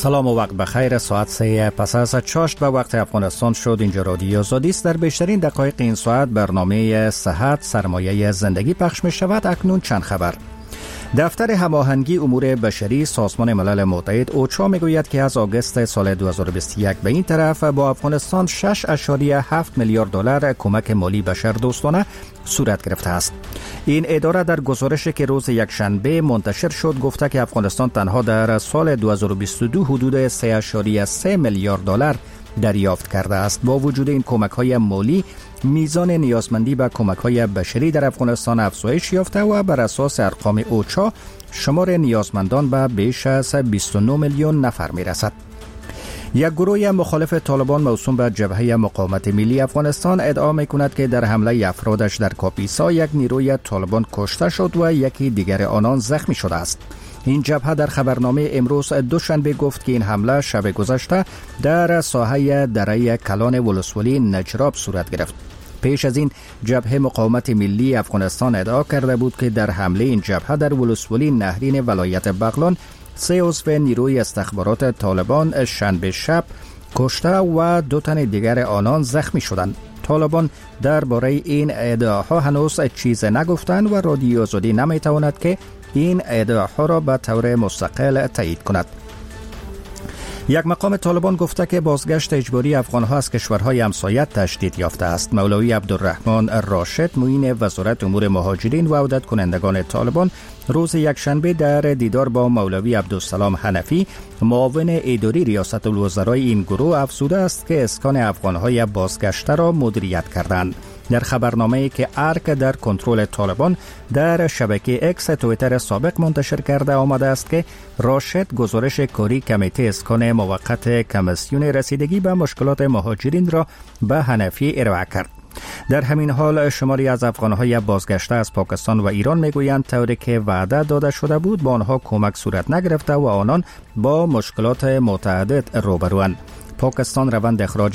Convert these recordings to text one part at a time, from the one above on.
سلام و وقت بخیر. ساعت 3 پس از چاشت به وقت افغانستان شد. اینجا رادیو آزادی است. در بیشترین دقایق این ساعت برنامه صحت سرمایه زندگی پخش می شود. اکنون چند خبر. دفتر هماهنگی امور بشری سازمان ملل متحد اوچا میگوید که از آگوست سال 2021 به این طرف با افغانستان 6.7 میلیارد دلار کمک مالی بشردوستانه صورت گرفته است. این اداره در گزارشی که روز یکشنبه منتشر شد گفته که افغانستان تنها در سال 2022 حدود 3.3 میلیارد دلار دریافت کرده است. با وجود این کمک‌های مالی، میزان نیازمندی به کمک‌های بشری در افغانستان افزایش یافته و بر اساس ارقام اوچا شمار نیازمندان به بیش از 29 میلیون نفر می‌رسد. یک گروه مخالف طالبان موسوم به جبهه مقاومت ملی افغانستان ادعا می‌کند که در حمله افرادش در کاپیسا یک نیروی طالبان کشته شد و یکی دیگر آنان زخمی شده است. این جبهه در خبرنامه امروز دوشنبه گفت که این حمله شب گذشته در ساحه دره کلان ولسوالی نجراب صورت گرفت. پیش از این جبهه مقاومت ملی افغانستان ادعا کرده بود که در حمله این جبهه در ولسوالی نهرین ولایت بغلان 3 عضو نیروی استخبارات طالبان شنبه شب کشته و 2 تن دیگر آنان زخمی شدند. طالبان درباره این ادعاها هنوز چیز نگفتند و رادیو آزادی نمیتواند که این ادعاها را به طور مستقل تایید کند. یک مقام طالبان گفته که بازگشت اجباری افغانها از کشورهای همسایه تشدید یافته است. مولوی عبدالرحمن راشد معین وزارت امور مهاجرین و عودت کنندگان طالبان روز یکشنبه در دیدار با مولوی عبدالسلام حنفی معاون اداری ریاست الوزرای این گروه افزوده است که اسکان افغانهای بازگشته را مدیریت کردند. در خبرنامه‌ای که ارک در کنترل طالبان در شبکه اکس توییتر سابق منتشر کرده آمده است که راشد گزارش کاری کمیته اسکان موقت کمیسیون رسیدگی به مشکلات مهاجرین را به حنفی ارائه کرد. در همین حال شماری از افغانهای بازگشته از پاکستان و ایران میگویند طوری که وعده داده شده بود با آنها کمک صورت نگرفته و آنان با مشکلات متعدد روبروند. پاکستان روند اخراج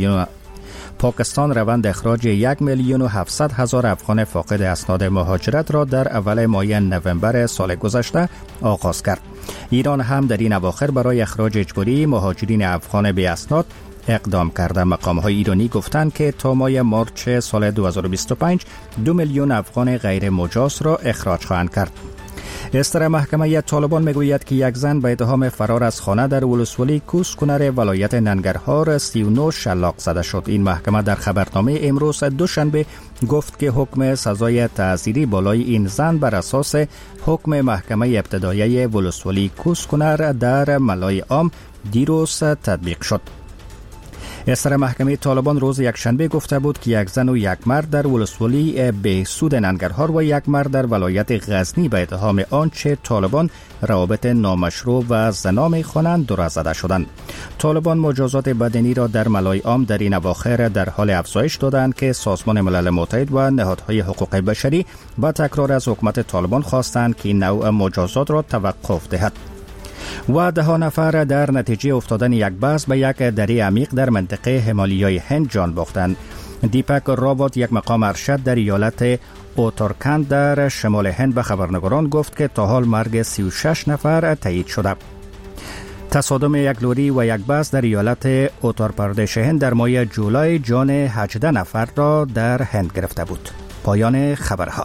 1,700,000 افغان فاقد اسناد مهاجرت را در اول ماه نوامبر سال گذشته آغاز کرد. ایران هم در این اواخر برای اخراج اجباری مهاجرین افغان بی اسناد اقدام کرده. مقام‌های ایرانی گفتند که تا ماه مارچ سال 2025 2 میلیون افغان غیر مجاز را اخراج خواهند کرد. استر محکمه طالبان میگوید که یک زن به اتهام فرار از خانه در ولسوالی کوسکنر ولایت ننگرهار 39 شلاق زده شد. این محکمه در خبرنامه امروز دوشنبه گفت که حکم سزای تعزیری بالای این زن بر اساس حکم محکمه ابتدایی ولسوالی کوسکنر در ملای عام دیروز تطبیق شد. استر محکمه طالبان روز یکشنبه گفته بود که یک زن و یک مرد در ولسوالی بهسود ننگرهار و یک مرد در ولایت غزنی به اتهام آنچه طالبان روابط نامشروع و زنا می‌خوانند دور زده شدند. طالبان مجازات بدنی را در ملای عام در این اواخر در حال افزایش دادند که سازمان ملل متحد و نهادهای حقوق بشری با تکرار از حکومت طالبان خواستند که این نوع مجازات را توقف دهد. و 10 نفر در نتیجه افتادن یک بس به یک دره عمیق در منطقه همالیای هند جان باختند. دیپک راوت، یک مقام ارشد در ایالت اوتراکند در شمال هند، به خبرنگاران گفت که تا حال مرگ 36 نفر تایید شده. تصادم یک لوری و یک بس در ایالت اترپردش هند در ماه جولای جان 18 نفر را در هند گرفته بود. پایان خبرها.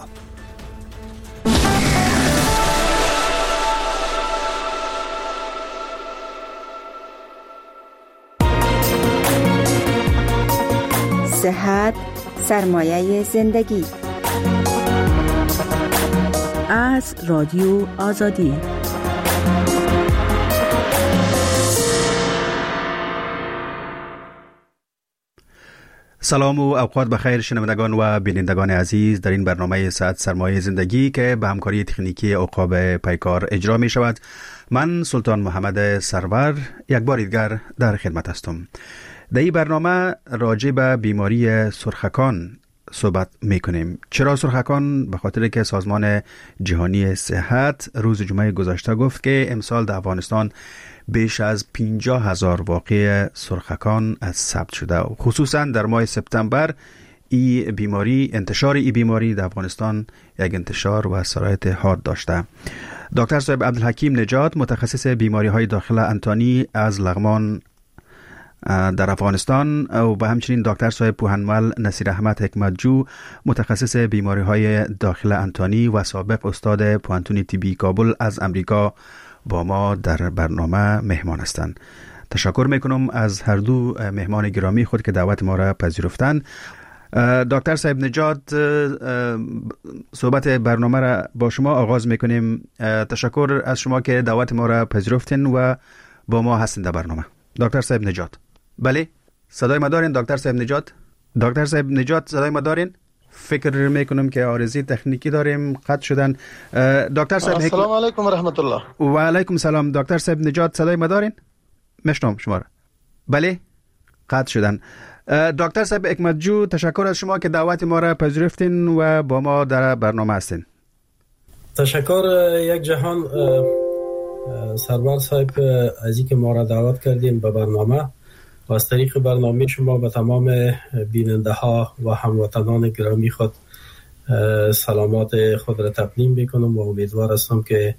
صحت سرمایه زندگی از رادیو آزادی. سلام و اوقات بخیر شنوندگان و بینندگان عزیز. در این برنامه صحت سرمایه زندگی که به همکاری تکنیکی عقاب پیکار اجرا می شود، من سلطان محمد سرور یک بار دیگر در خدمت هستم. در این برنامه راجع به بیماری سرخکان صحبت میکنیم. چرا سرخکان؟ به خاطر که سازمان جهانی صحت روز جمعه گذشته گفت که امسال در افغانستان بیش از 50,000 واقعه سرخکان ثبت شده. خصوصا در ماه سپتامبر ای بیماری، انتشار ای بیماری در افغانستان یک انتشار و سرایت حاد داشته. دکتر صاحب عبدالحکیم نجات، متخصص بیماری های داخل انتانی از لغمان در افغانستان، و به همچنین دکتر صاحب پوهنمل نصیر احمد حکمتجو، متخصص بیماری های داخل انتانی و سابق استاد پوهنتون طبی کابل از امریکا با ما در برنامه مهمان هستند. تشکر میکنم از هر دو مهمان گرامی خود که دعوت ما را پذیرفتند. دکتر صاحب نجات، صحبت برنامه را با شما آغاز میکنیم. تشکر از شما که دعوت ما را پذیرفتین و با ما هستین در برنامه. دکتر صاحب نجات، بله صدای ما دارین؟ دکتر صاحب نجات، دکتر صاحب نجات صدای ما دارین؟ فکر میکنم که عارضی تکنیکی داریم، قطع شدن. دکتر صاحب السلام علیکم و رحمت الله. و علیکم سلام. دکتر صاحب نجات صدای ما دارین؟ میشنوم شما را. بله قطع شدن. دکتر صاحب حکمتجو، تشکر از شما که دعوت ما را پذیرفتین و با ما در برنامه هستین. تشکر یک جهان سرور صاحب از اینکه ما را دعوت کردیم به برنامه و از طریق برنامه شما به تمام بیننده ها و هموطنان گرامی خود سلامات خود را تقدیم میکنم و امیدوار هستم که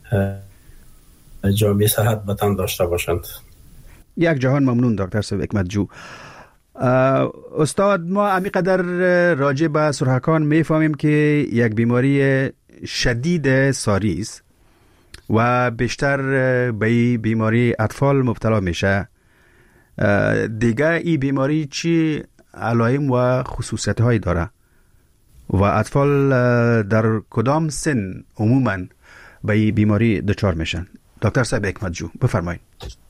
جامعه صحت به تن داشته باشند. یک جهان ممنون دکتر صاحب حکمتجو. استاد، ما همینقدر راجع به سرخکان میفهمیم که یک بیماری شدید ساری است و بیشتر به بیماری اطفال مبتلا میشه. دیگه این بیماری چی علائم و خصوصیت هایی داره و اطفال در کدام سن عموما به این بیماری دچار میشن؟ دکتر صاحب حکمتجو بفرمایید.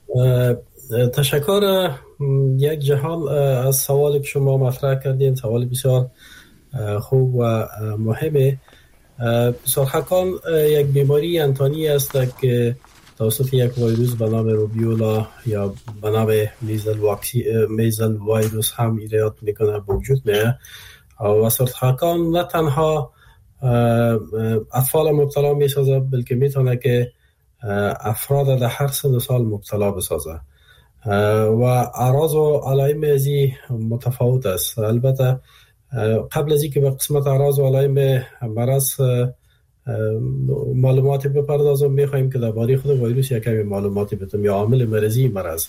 تشکر یک جهان از سوالی که شما مطرح کردین. سوال بسیار خوب و مهمه. سرخکان یک بیماری انتانی است که توسط یک ویروس به نام روبیولا یا به نام میزل ویروس هم ایجاد میکنه به وجود میاد و سرخکان نه تنها اطفال مبتلا میسازه بلکه میتونه که افراد در هر سن و سال مبتلا بسازه و اعراض و علائم ازی متفاوت است. البته قبل از اینکه به قسمت اعراض و علائم مرض معلوماتی بپردازم، میخوایم که درباره خود ویروس یک کمی معلوماتی بدم یا عامل مرضی مرض.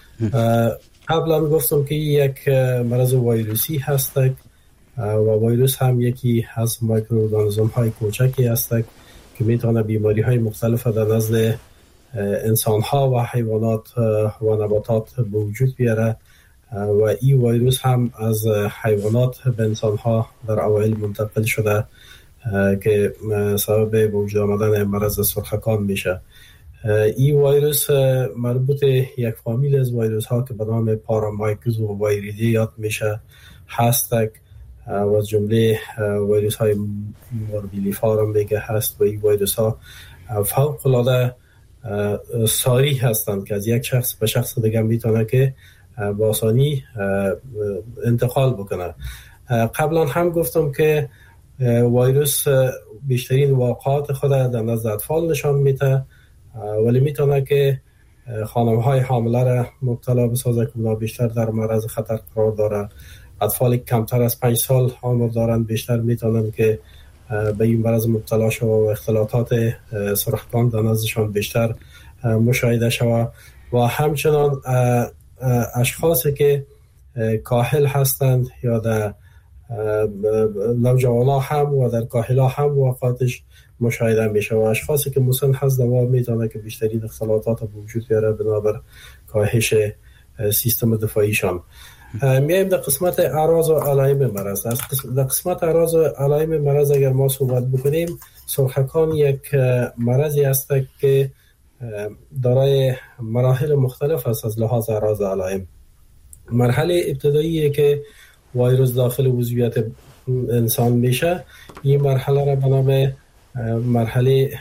قبلا گفتم که یک مرض ویروسی هست و ویروس هم یکی از مایکروارگانیسم های کوچکی است که میتونه بیماری های مختلف در نزد انسان ها و حیوانات و نباتات به وجود بیاره و این ویروس هم از حیوانات به انسان ها در اوایل منتقل شده که سبب به وجود آمدن مرض سرخکان میشه. این ویروس مربوط یک فامیل از ویروس ها که به نام پارامایکوزو ویریدی یاد میشه هست و از جمله ویروس های موربیلیفار هم دیگه هست و این ویروس ها فوق العاده ساری هستند که از یک شخص به شخص دیگه میتونه که با آسانی انتقال بکنه. قبلا هم گفتم که ویروس بیشترین واقعات خود در نزد اطفال نشان میده ولی میتونه که خانم‌های حامله را مبتلا بسازه که اونا بیشتر در معرض خطر قرار داره. اطفال کمتر از 5 سال عمر دارند بیشتر میتونن که به این مرض مبتلا شوند و اختلالات سرخکان در نزدشان بیشتر مشاهده شود و همچنان اشخاصی که کاهل هستند یا در نوجوانا هم و در کاهلا هم واقعاتش مشاهده میشه و اشخاصی که مسن هست دوا میتونه که بیشترین اختلالات به وجود بیاره بنابر کاهش سیستم دفاعیشان. میایم در قسمت اعراض و علائم مرض. در قسمت اعراض و علائم مرض اگر ما صحبت بکنیم، سرخکان یک مرضی است که دارای مراحل مختلف است از لحاظ اعراض و علائم. مرحله ابتدایی که ویروس داخل عضویت انسان میشه، این مرحله را به نام مرحله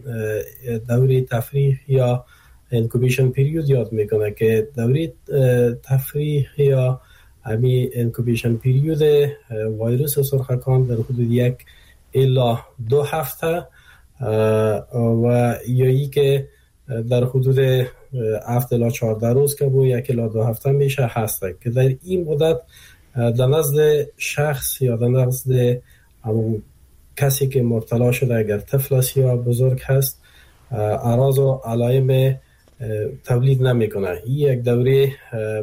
دوره تفریح یا انکوبیشن پیریود یاد میکنه که دوره تفریح یا همی انکوبیشن پیریود ویروس سرخکان در حدود 1 الی 2 هفته و یا ای که در حدود 7 الی 14 روز که با 1 الی 2 هفته میشه هست که در این مدت در نزد شخص یا در نزد کسی که مبتلا شده، اگر طفل است یا بزرگ هست، اعراض و علائم تولید نمیکنه. این یک دوره،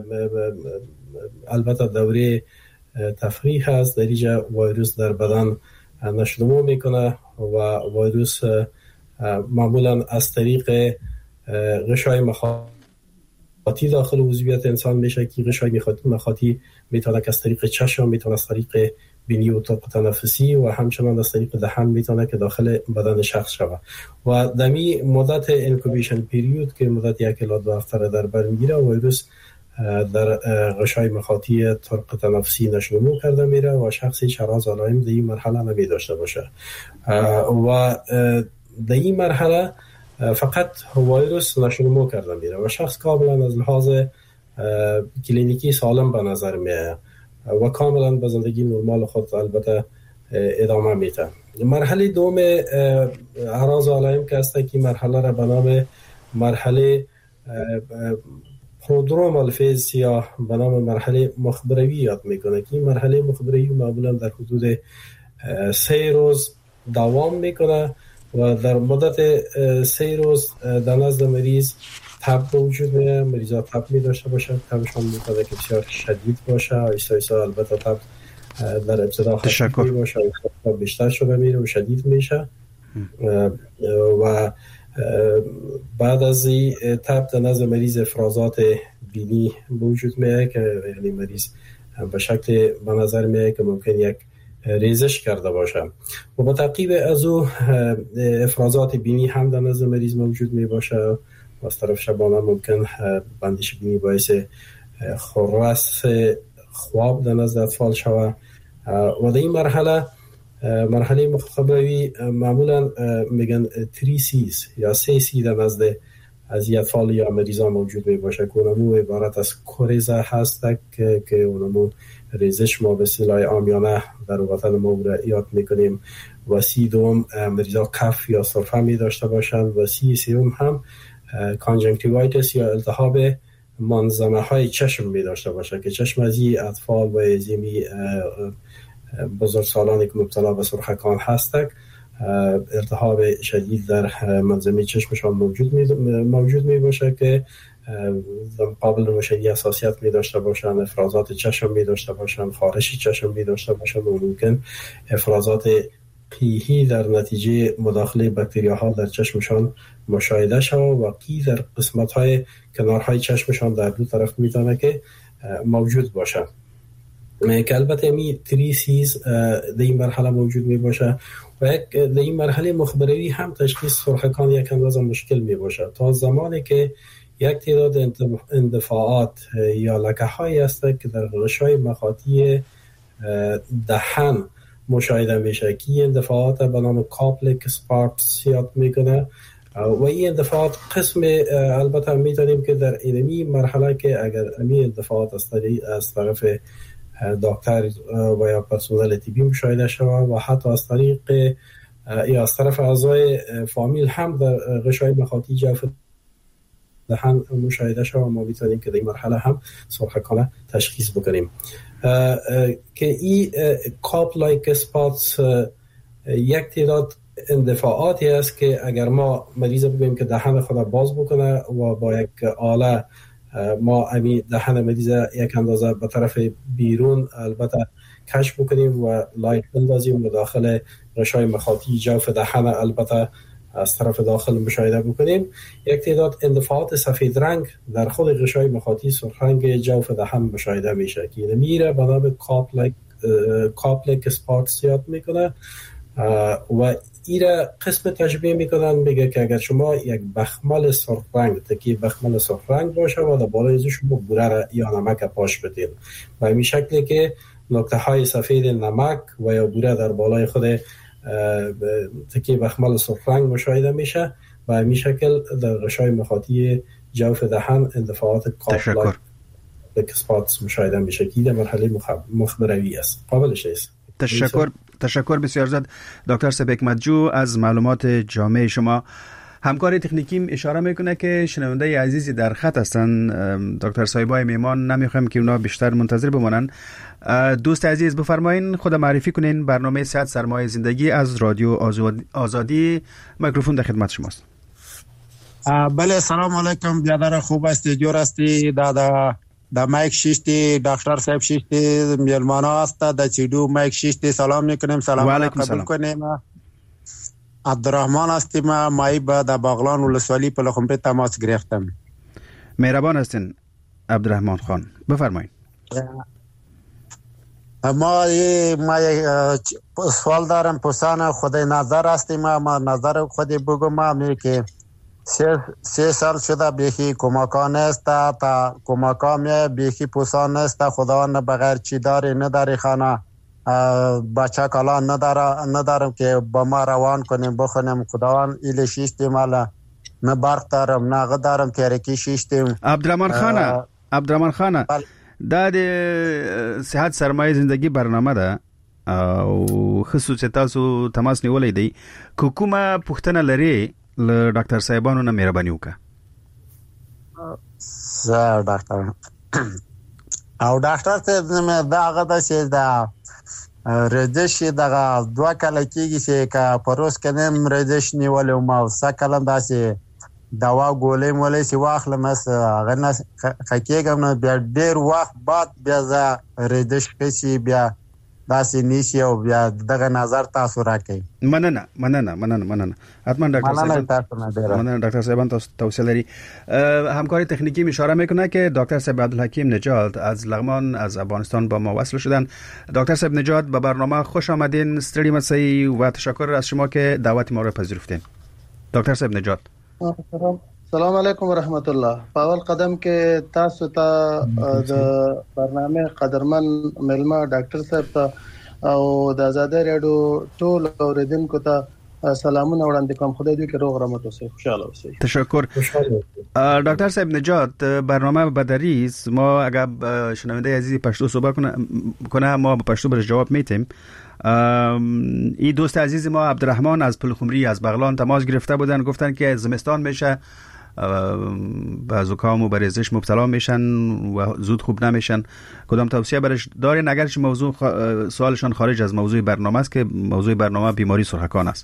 البته دوره تفریح هست، در اینجا ویروس در بدن نشو میکنه و ویروس معمولا از طریق غشای مخاطی داخل عضویت انسان میشه که غشای مخاطی میتونه از طریق چشم، میتونه از طریق بینی و طرق تنفسی و همچنان از طریق دهان میتونه که داخل بدن شخص شود و دمی مدت اینکوبیشن پیریود که مدت 1 الی 2 هفته در بر میگیره، ویروس در غشای مخاطی طرق تنفسی نشو کرده میره و شخصی چراز علائم در این مرحله نمی داشته باشه و در این مرحله فقط ویروس نشو کرده میره و شخص کاملا از لحاظ کلینیکی سالم به نظر میاد و کاملا به زندگی نرمال خود البته ادامه میده. مرحله دوم اعراض و علائم که هست که مرحله را به نام مرحله پرودرومال فیز یا به نام مرحله مخبروی یاد میکنه که این مرحله مخبروی معمولا در حدود 3 روز دوام میکنه و در مدت 3 روز در نزد مریض تب به وجود میاد. مریضا تب می داشته باشه، تبشان میتونه که بسیار شدید باشه، ایسا البته تب در ابتدا خفیف باشه و بیشتر شده میره و شدید میشه و بعد از این تب در نزد مریض افرازات بینی به وجود میاد که یعنی مریض به شکل به نظر میاد که ممکن یک ریزش کرده باشه و با تعقیب از او افرازات بینی هم در نزد مریض موجود می باشه و از طرف شبانه ممکن بندش بینی باعث خرس خواب در نزد اطفال شود و در این مرحله مخبروی معمولا میگن 3 C's یا 3 C در نزد از اطفال یا مریضان موجود می باشه که اونمو عبارت از کوریزه هست که اونمو ریزش ما به اصطلاح عامیانه در وطن ما یاد میکنیم و سی دوم مریضا کف یا سرفه می داشته باشند و سی سوم هم کانجنکتیوایتس یا التهاب منظمه های چشم می داشته باشه که چشم از این اطفال و از این بزرگسالانی که مبتلا به سرخکان هستند التهاب شدید در منظمه چشمشان موجود می باشه که در مقابل روشنی حساسیت می داشته باشند، افرازات چشم می داشته باشند، خارش چشم می داشته باشند و ممکن افرازات قیحی در نتیجه مداخله باکتریاها در چشمشان مشاهده شود و قی در قسمت‌های کنارهای چشمشان در دو طرف میتونه که موجود باشه که البته می 3 C's در این مرحله موجود می باشه و در این مرحله مخبروی هم تشخیص سرخکان یک اندازه مشکل می باشه تا زمانی که یک تعداد اندفاعات یا لکه هایی هست که در غشای مخاطی دهن مشاهده میشه که این اندفاعات به نام کاپلک سپارکس یاد میکنه و این اندفاعات قسم البته میتونیم که در اینمی مرحله که اگر این اندفاعات از طرف دکتر و یا پرسنل طبی مشاهده شود و حتی از طریق یا از طرف اعضای فامیل هم در غشای مخاطی جوف دهن مشاهده شود و ما میتونیم که در این مرحله هم سرخکانه تشخیص بکنیم که این کاپ لایک اسپاتس یک تعداد اندفاعاتی است که اگر ما مریض بگوییم که دهن خود باز بکنه و با یک آله ما امی دهن مریض یک اندازه به طرف بیرون البته کشف بکنیم و لایت بندازیم و داخل غشای مخاطی جوف دهن البته از طرف داخل مشاهده بکنیم یک تعداد اندفاعات سفید رنگ در خود غشای مخاطی سرخ رنگ جوف دهن مشاهده میشه که این میره به نام کاپلک سپارکس یاد میکنه و ایره قسم تشبیه میکنن میگه که اگر شما یک بخمل سرخ رنگ تکی بخمل سرخ رنگ باشه و در بالای ازش شما بوره یا نمک پاش بدین و این شکلی که نقطه های سفید نمک و یا بوره در بالای خود تکی بخمل سرخ رنگ مشاهده میشه و این شکل در غشای مخاطی جوف دهن اندفاعات کاپلک سپاتس مشاهده میشه که در مرحله مخبروی است. قابلش است. تشکر بسیار زیاد دکتر سپک مدجو از معلومات جامع شما. همکار تکنیکیم اشاره میکنه که شنونده عزیزی در خط هستن، دکتر صاحبای میمان، نمیخوایم که اونا بیشتر منتظر بمونن. دوست عزیز بفرمایین خود معرفی کنین. برنامه صحت سرمایه زندگی از رادیو آزادی، میکروفون در خدمت شماست. بله، سلام علیکم برادر، خوب هستی؟ جور هستی؟ دا مایک شیشتی دکتر صاحب شیشتی میلمانا هست دا چیدو مایک شیشتی سلام میکنیم. سلام قبول کنیم. عبدالرحمن هستیم، مایی با دا باغلان ولسوالی پلخمری تماس گرفتم. مهربان هستین عبدالرحمن خان، بفرمایید. ما سوال دارم، پسان خود نظر هستیم. ما نظر خود بگم، ما که 3 سال شده بیخی کمکان است، تا کمکان بیخی پسان است. خداوند بغیر چی داری نداری، خانه بچه کلا ندارم که با ما روان کنیم بخونیم. خداوند ایل شیشتیم، حالا نه برق دارم نه غد دارم، تیرکی شیشتیم. عبدالرحمن خانه دا د صحت سرمایه زندگی برنامه ده او خصوصي تاسو تماس نیولې دی. کومه پوښتنه لري له ډاکټر صاحبانو نه مهرباني وکړه. زه ډاکټر او ډاکټر ته دا هغه د چې دا رزش دغه 2 کال کېږي چې کا پروس کنم رزش نیولې ما سکلم داسې دوا ګولې مولې سی واخلم اس هغه نه خکېګم نه بیا ډېر وخت بعد بیا ز رزش کسي بیا داسې نیسی او بیا دغه نظر تاسو راکې. مننه حتما ډاکټر صاحب تاسو توصیه لري. همکار تکنیکی اشاره میکنه که دکتر صاحب عبدالحکیم نجات از لغمان از افغانستان با ما وصل شدن. دکتر صاحب نجات به برنامه خوش آمدین، استری مسایی و تشکر از شما که دعوت ما را پذیرفتین. دکتر صاحب نجات سلام علیکم و رحمت الله. په اول قدم کې تاسو ته د برنامه قدرمن ملما ډاکټر صاحب ته او د آزاد رادیو ټول اوریدونکو ته سلامونه وړاندې کوم. خدای دې کې روغ رحمت اوسئ، خوشاله اوسئ. تشکر. دکتر صاحب نجات، برنامه بدری است. ما اگر شنونده عزیزی پشتو صحبت کنه ما با پشتو برش جواب میتیم. این دوست عزیز ما عبدالرحمن از پلخمری از بغلان تماس گرفته بودن، گفتن که زمستان میشه به زکام و بریزش مبتلا میشن و زود خوب نمیشن. کدام توصیه برش دارین اگرچه موضوع سوالشان خارج از موضوع برنامه است که موضوع برنامه بیماری سرخکان است؟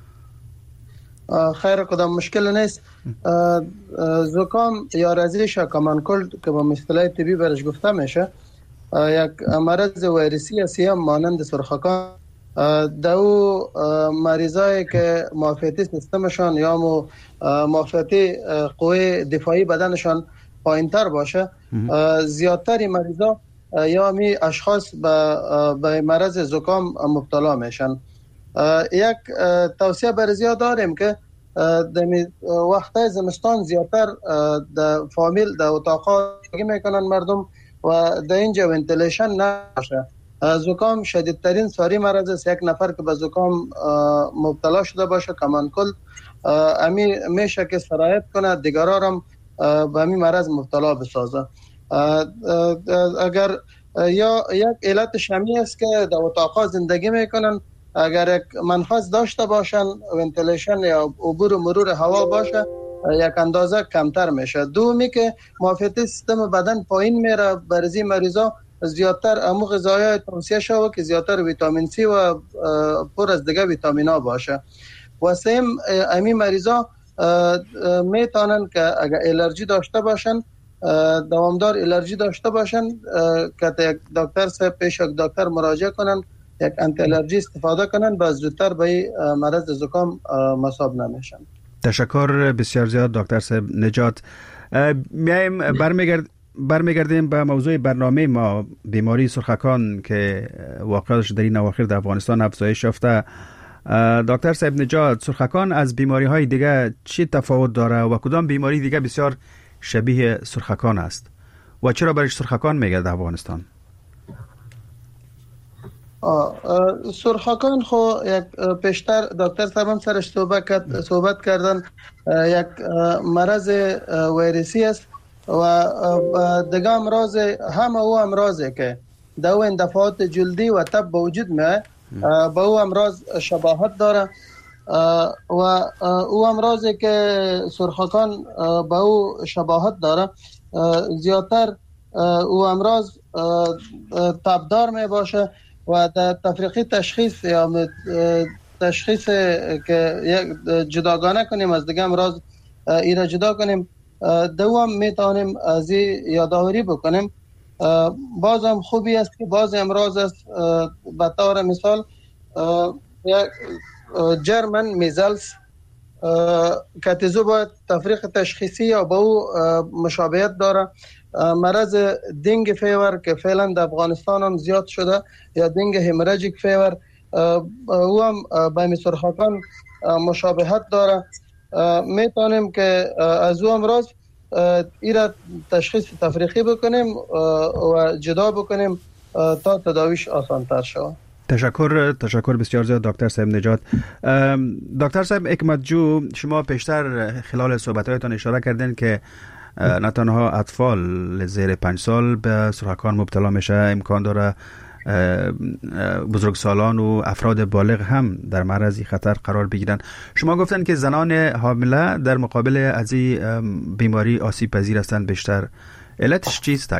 خیر، کدام مشکل نیست. زکام یا رزش کامنکولد که با اصطلاح طبی برش گفته میشه یک مرض ویروسی است مانند سرخکان. دو مریضایی که معافیتی سیستمشان یا معافیتی قوه دفاعی بدنشان پایین‌تر باشه، زیادتری مریضا یا می اشخاص به مرض زکام مبتلا میشن. یک توصیه برزیا داریم که در وقت زمستان زیادتر در فامیل در اتاقا میکنن مردم و در اینجا ونتیلیشن نباشه. زکام شدیدترین ساری مرض است. یک نفر که به زکام مبتلا شده باشه کمانکل امی میشه که سرایت کنه دیگران هم به امی مرض مبتلا بسازه. اگر یا یک علت شمی است که در اتاقا زندگی میکنن، اگر یک منفذ داشته باشن ونتیلیشن یا عبور و مرور هوا باشه یک اندازه کمتر میشه. دومی که معافیت سیستم بدن پایین میره، برزی مریضا زیادتر امو غذایای توصیه شوه که زیادتر ویتامین سی و پر از دیگه ویتامینا باشه. و سیم امی مریضا میتونن که اگر الرژی داشته باشن، دوامدار الرژی داشته باشن، که یک دکتر صاحب پیش یک دکتر مراجعه کنن، یک انتی الرژی استفاده کنن، باز زودتر به مرض زکام مصاب نمیشن. تشکر بسیار زیاد دکتر صاحب نجات. میایم برمیگردیم به موضوع برنامه ما، بیماری سرخکان که واقعش در این اواخر در افغانستان افزایش یافته. دکتر صاحب نجات، سرخکان از بیماری های دیگه چی تفاوت داره و کدام بیماری دیگه بسیار شبیه سرخکان است و چرا برش سرخکان میگه در افغانستان؟ سرخکان خو یک پیشتر دکتر صاحب سرش صحبت کردن، یک مرض ویروسی است و دیگه امراض همه او امراضی که در اندفاعات جلدی و تب به وجود میاد با او امراض شباهت داره. و او امراضی که سرخکان با او شباهت داره زیادتر او امراض تبدار می باشه و در تفریقی تشخیص یا تشخیص که جداگانه کنیم از دیگه امراض ایره جدا کنیم دوام میتونیم از یادآوری بکنیم. باز هم خوبی است که باز امراض است به طور مثال جرمن میزلز که باید تفریق تشخیصی یا با او مشابهت داره. مرض دنگ فیور که فعلا در افغانستان هم زیاد شده یا دنگ همراژیک فیور او هم به سرخکان مشابهت داره. میتونیم که از او امراض ایره تشخیص تفریقی بکنیم و جدا بکنیم تا تداویش آسان‌تر شود. تشکر بسیار زیاد دکتر صاحب نجات. دکتر صاحب حکمت جو، شما پیشتر خلال صحبت‌هایتان اشاره کردین که نه تنها اطفال زیر 5 سال به سرخکان مبتلا میشه، امکان داره بزرگسالان و افراد بالغ هم در معرض خطر قرار بگیرن. شما گفتن که زنان حامله در مقابل از این بیماری آسیب پذیر هستند بیشتر. علتش چیست؟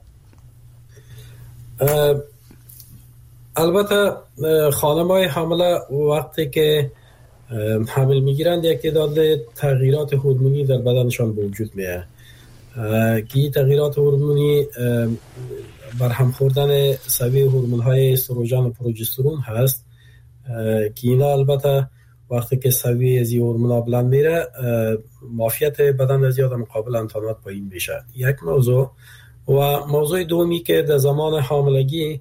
البته خانم‌های حامله وقتی که حمل میگیرند یک تعداد تغییرات هورمونی در بدنشان به وجود میاد که این تغییرات هورمونی برهم خوردن سویه هورمون‌های استروژن و پروژسترون هست که اینا البته وقتی که سویه از این هورمون‌ها بلند میره معافیت بدن از یاد مقابل انتانات پایین میشه. یک موضوع. و موضوع دومی که در زمان حاملگی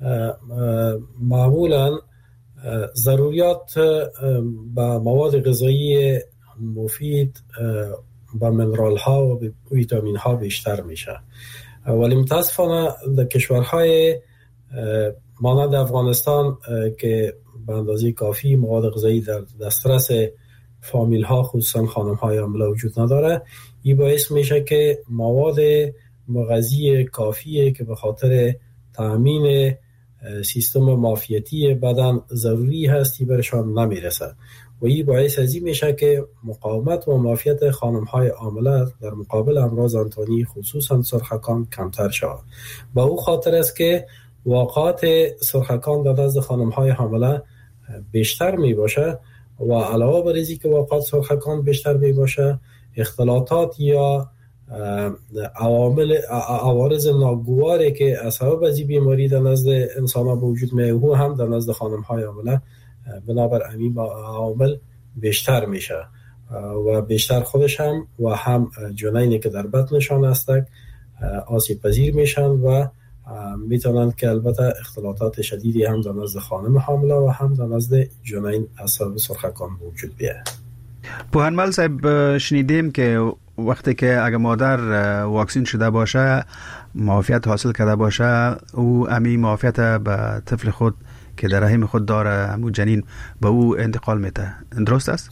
معمولا ضروریات با مواد غذایی مفید با منرال ها و ویتامین ها بیشتر میشه، ولی متاسفانه در کشورهای مانند افغانستان که به اندازه کافی مواد غذایی در دسترس فامیل ها خصوصا خانم های حامله وجود نداره، این باعث میشه که مواد مغذی کافیه که به خاطر تامین سیستم معافیتی بدن ضروری هستی برشان نمیرسه و این باعث از این میشه که مقاومت و معافیت خانم‌های حامله در مقابل امراض انتانی خصوصا سرخکان کمتر شود. با او خاطر است که واقعات سرخکان در نزد خانم‌های حامله بیشتر می باشه و علاوه بر اینکه واقعات سرخکان بیشتر می باشه، اختلاطات یا عوارض ناگواری که از سبب از این بیماری در نزد انسان‌ها به وجود میاد او هم در نزد خانم‌های حامله بنابر همین عوامل بیشتر میشه و بیشتر خودش هم و هم جنینی که در بطنشان هستند آسیب پذیر میشن و میتونن که البته اختلاطات شدیدی هم در نزد خانم حامله و هم در نزد جنین از سبب سرخکان به وجود بیاد. پوهنمل صاحب، شنیدیم که وقتی که اگه مادر واکسین شده باشه، معافیت حاصل کرده باشه، او امی معافیت به طفل خود که در رحم خود داره، همو جنین، به او انتقال میده. درست است؟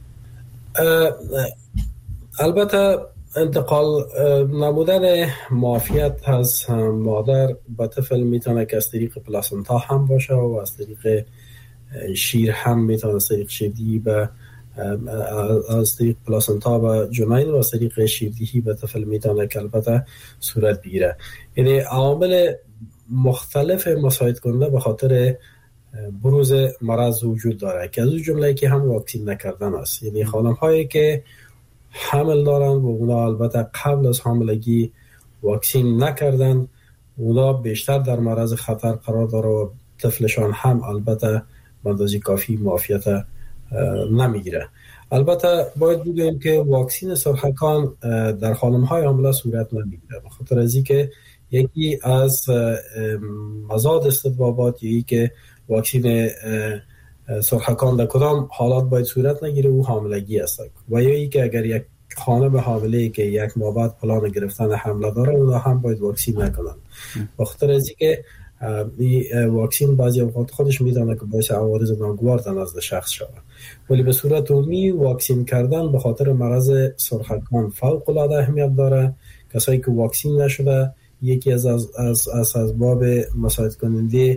البته انتقال نمودن معافیت از مادر به طفل میتونه که از طریق پلاسنتا هم باشه و از طریق شیر هم میتونه، از طریق شیردهی به از طریق پلاسنتا و جنین و از طریق شیردهی به طفل میتونه که البته صورت بگیره. یعنی عوامل مختلف مساعد کننده به خاطر بروز مرض وجود داره که از اون جمله که هم واکسین نکردن است. یعنی خانم هایی که حمل دارن و اونا البته قبل از حاملگی واکسین نکردن، اونا بیشتر در معرض خطر قرار داره و طفلشان هم البته به اندازه کافی معافیت نمیگیره. البته باید بگوییم که واکسین سرخکان در خانم‌های حامله صورت نمیگیره، به خاطر از اینکه یکی از مزاد استطبابات یکی که واکسین سرخکان در کدام حالات باید صورت نگیره او حاملگی است و یا اینکه اگر یک خانم حامله که یک ماه بعد پلان گرفتن حمله داره اونا هم باید واکسین نکنن، به خاطر از اینکه واکسین بعضی اوقات خودش میدونه که باعث عوارض ناگوار در نزد شخص شود، ولی به صورت عمومی واکسین کردن به خاطر مرض سرخکان فوق العاده اهمیت داره. کسایی که واکسین نشده یکی از اسباب مساعد کننده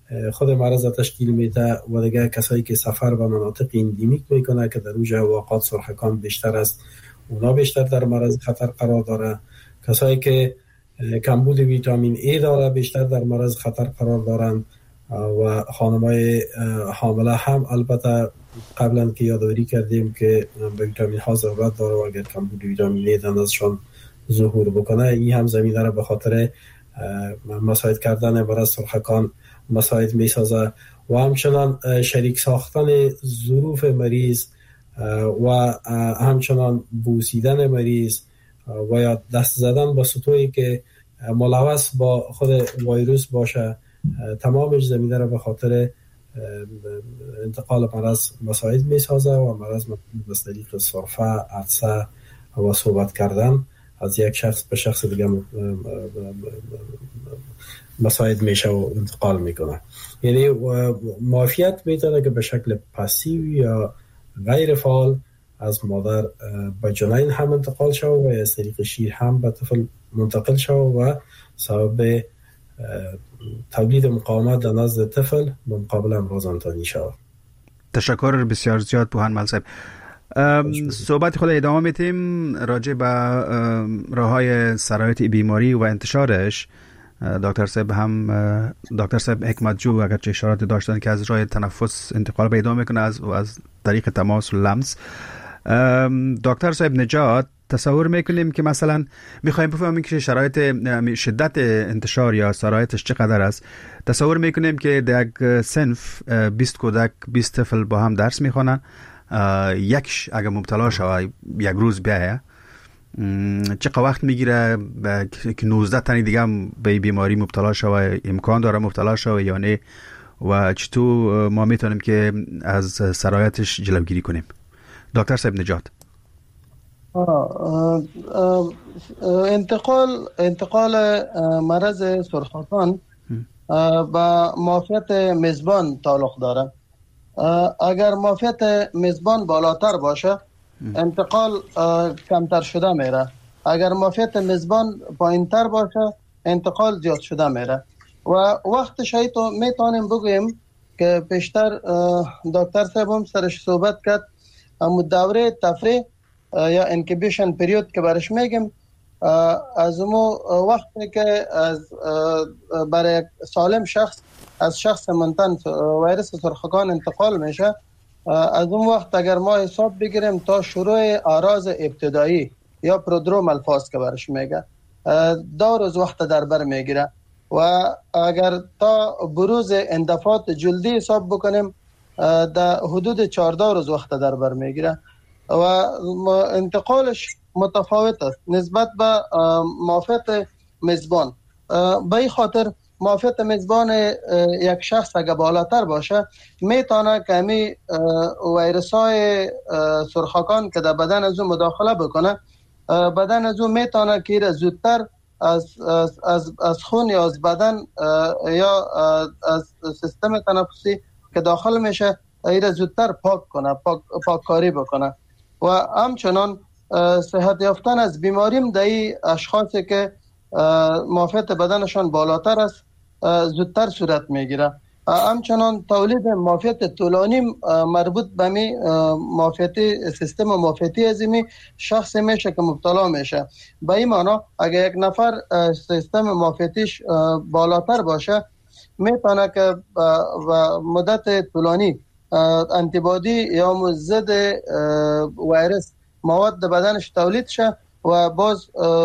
خود مرض تشکیل میده و دیگه کسایی که سفر به مناطق اندیمیک میکنه که در اوج واقعات سرخکان بیشتر است، اونا بیشتر در معرض خطر قرار داره. کسایی که کمبود ویتامین ای داره بیشتر در معرض خطر قرار دارند و خانمای حامله هم البته قبلا که یادآوری کردیم که به ویتامین ها ضرورت داره و اگر کمبود ویتامین ای در ازشان ظهور بکنه این هم زمینه را به خاطر مساعد کردن مرض سرخکان مساعد می سازه و همچنان شریک ساختن ظروف مریض و همچنان بوسیدن مریض و یا دست زدن با سطوحی که ملوث با خود ویروس باشه، تمامش زمینه را به خاطر انتقال مرض مساعد می سازه و مرض از طریق سرفه، عطسه و صحبت کردن از یک شخص به شخص دیگه مساعد میشه و انتقال میکنه. یعنی معافیت میتونه که به شکل پاسیو یا غیر فعال از مادر به جنین هم انتقال شود و از طریق شیر هم به طفل منتقل شود و سبب تولید مقاومت در نزد طفل مقابل امراض انتانی شود. تشکر بسیار زیاد بوهان مل صاحب. صحبت خود ادامه میتیم راجع به راههای سرایت بیماری و انتشارش. دکتر صاحب حکمتجو اگرچه اشارات داشتن که از راه تنفس انتقال پیدا میکنه از طریق تماس و لمس. دکتر صاحب نجات، تصور میکنیم که مثلا میخوایم بفهمیم که شرایط شدت انتشار یا سرایتش چقدر است. تصور میکنیم که در یک صنف 20 کودک 20 طفل با هم درس میخوانن، یکش اگه مبتلا شود یک روز بیایه چقدر وقت میگیره که 19 تنی دیگه هم به بیماری مبتلا شود؟ امکان داره مبتلا شود یا نه و چطور ما میتونیم که از سرایتش جلوگیری کنیم؟ دکتر صاحب نجات. انتقال مرض سرخکان با معافیت میزبان تعلق داره. اگر معافیت میزبان بالاتر باشه انتقال کمتر شده میره، اگر معافیت میزبان پایینتر باشه انتقال زیاد شده میره و وقت شاید میتونیم بگویم که پیشتر دکتر صاحب هم سرش صحبت کرد، دوره تفریح یا انکیبیشن پریود که برش میگیم، از اون وقتی که برای سالم شخص از شخص منتن ویروس سرخکان انتقال میشه، از اون وقت اگر ما حساب بگیریم تا شروع اعراض ابتدایی یا پرودرومال فاز که برش میگه 2 روز وقت در بر میگیره و اگر تا بروز اندفاعات جلدی حساب بکنیم در حدود 14 روز وقت در بر میگیره و انتقالش متفاوت است نسبت به معافیت میزبان. به این خاطر معافیت میزبان یک شخص اگر بالاتر باشه میتونه که همی ویروس های سرخکان که در بدن از اون مداخله بکنه، بدن از اون میتونه که زودتر از خون یا از بدن یا از سیستم تنفسی که داخل میشه ایره زودتر پاک کنه، پاککاری بکنه و همچنان صحت یافتن از بیماریم دایی اشخاصی که معافیت بدنشان بالاتر است زودتر صورت میگیره. همچنان تولید معافیت طولانی مربوط به معافیت سیستم معافیتی ازمی شخص میشه که مبتلا میشه. به این معنی اگر یک نفر سیستم معافیتیش بالاتر باشه میتونه که و مدت طولانی انتیبادی یا مضاد ویروس مواد بدنش تولید شه و باز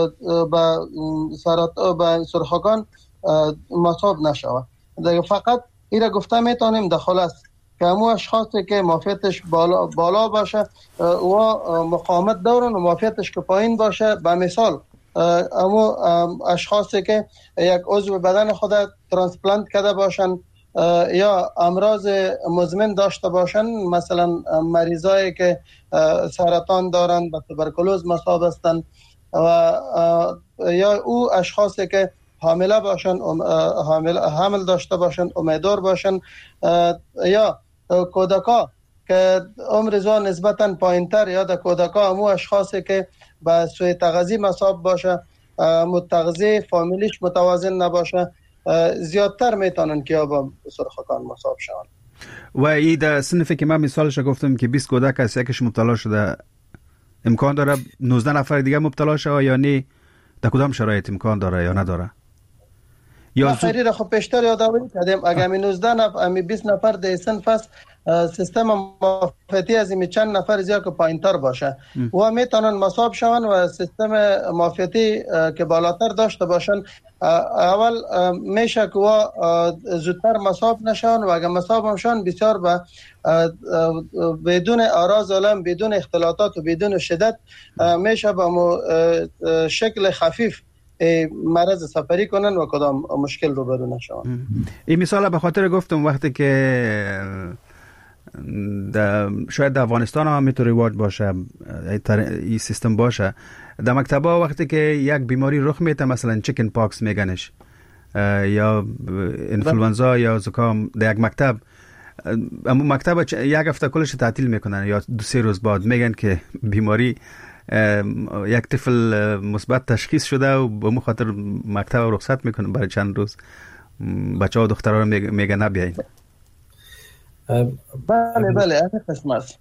به سرخکان مصاب نشود. فقط ایره گفته میتونیم دخل است که همون اشخاصی که معافیتش بالا باشه و مقاومت دارن و معافیتش که پایین باشه، به مثال همون اشخاصی که یک عضو بدن خود ترانسپلانت کرده باشن یا امراض مزمن داشته باشن، مثلا مریضایی که سرطان دارن، به توبرکلوز مصاب هستن و یا او اشخاصی که حامله باشن، حامل داشته باشن، امیدوار باشن، یا کودکا که عمر زان نسبتا پایینتر یا در کودکا همو اشخاصی که به سوء تغذیه مصاب باشه، تغذیه فامیلیش متوازن نباشه زیادتر میتونن که با سرخکان مصاب شوند. و این در صنفی که من مثالش گفتم که 20 کودک است یکیش مبتلا شده، امکان داره 19 نفر دیگه مبتلا شه یا نه؟ در کدام شرایط امکان داره یا نداره؟ یا خیلی را خب پیشتر یادآوری کردیم اگر می 19 نفر می 20 نفر در صنف است، سیستم معافیتی از این چند نفر زیاد که پایینتر باشه و میتونن مصاب شون و سیستم معافیتی که بالاتر داشته باشن اول میشه که زودتر مصاب نشون و اگر مصاب هم شون بسیار بدون اعراض علم، بدون اختلاطات و بدون شدت میشه با شکل خفیف مرض سفری کنن و کدام مشکل رو برو نشون. این مثال به خاطر گفتم وقتی که شاید در افغانستان هم میتونه رواج باشه این سیستم باشه، در مکتبا وقتی که یک بیماری رخ میده مثلا چیکن پاکس میگنش یا انفلوانزا یا زکام در یک مکتب، اما مکتب یک هفته کلش تعطیل میکنن یا 2-3 روز بعد میگن که بیماری یک طفل مثبت تشخیص شده و به خاطر مکتب رخصت میکنن برای چند روز. بچه ها دخترها رو میگن نبیاین. بله این قسم است.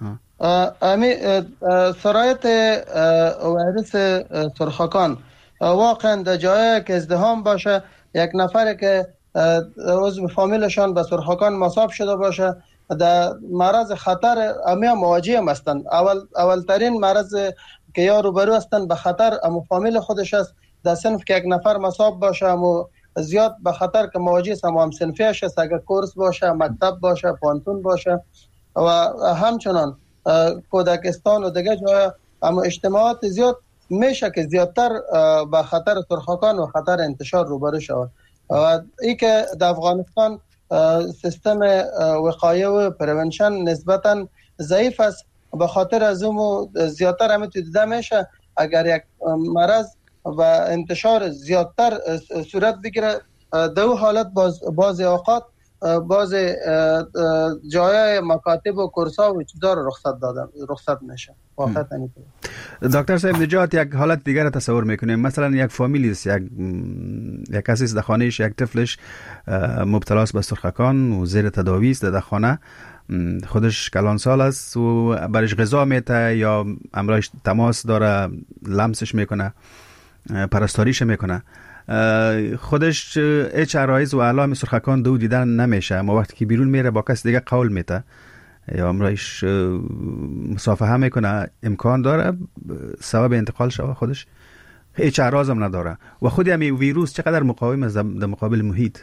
سرایت ویروس سرخکان واقعا در جایی که ازدحام باشه، یک نفر که عضو فامیلشان به سرخکان مصاب شده باشه در مرض خطر امی مواجه هستند. اولترین مرض که یا روبرو هستند به خطر اما فامیل خودش است. در صنف که یک نفر مصاب باشه اما زیاد به خطر که مواجه است هم صنفیش است، اگر کورس باشه، مکتب باشه، پانتون باشه و همچنان کودکستان و دیگه جای اما اجتماعات زیاد میشه که زیادتر به خطر سرخکان و خطر انتشار روبرو شود. و این که در افغانستان سیستم وقایه و پریونشن نسبتا ضعیف است، به خاطر از اون زیادتر همه تو دیده میشه اگر یک مرض و انتشار زیادتر صورت بگیره دو حالت بعض اوقات بعض جای مکاتب و کورس‌ها و چیزا رو رخصت میشه. واقعا اینطوره. دکتر صاحب نجات یک حالت دیگر را تصور میکنیم، مثلا یک فامیلی است، یک کسی است در خانهش یک طفلش مبتلا است به سرخکان و زیر تداوی است در خانه، خودش کلان سال است و برش غذا میته یا امرایش تماس داره، لمسش میکنه، پرستاریش میکنه، خودش هیچ عرایض و علائم سرخکان دو دیدن نمیشه، اما وقتی که بیرون میره با کس دیگه قول میته یا امرایش مصافحه میکنه، امکان داره سبب انتقال شوه، خودش هیچ اعراض هم نداره و خود همین ویروس چقدر مقاوم است در مقابل محیط.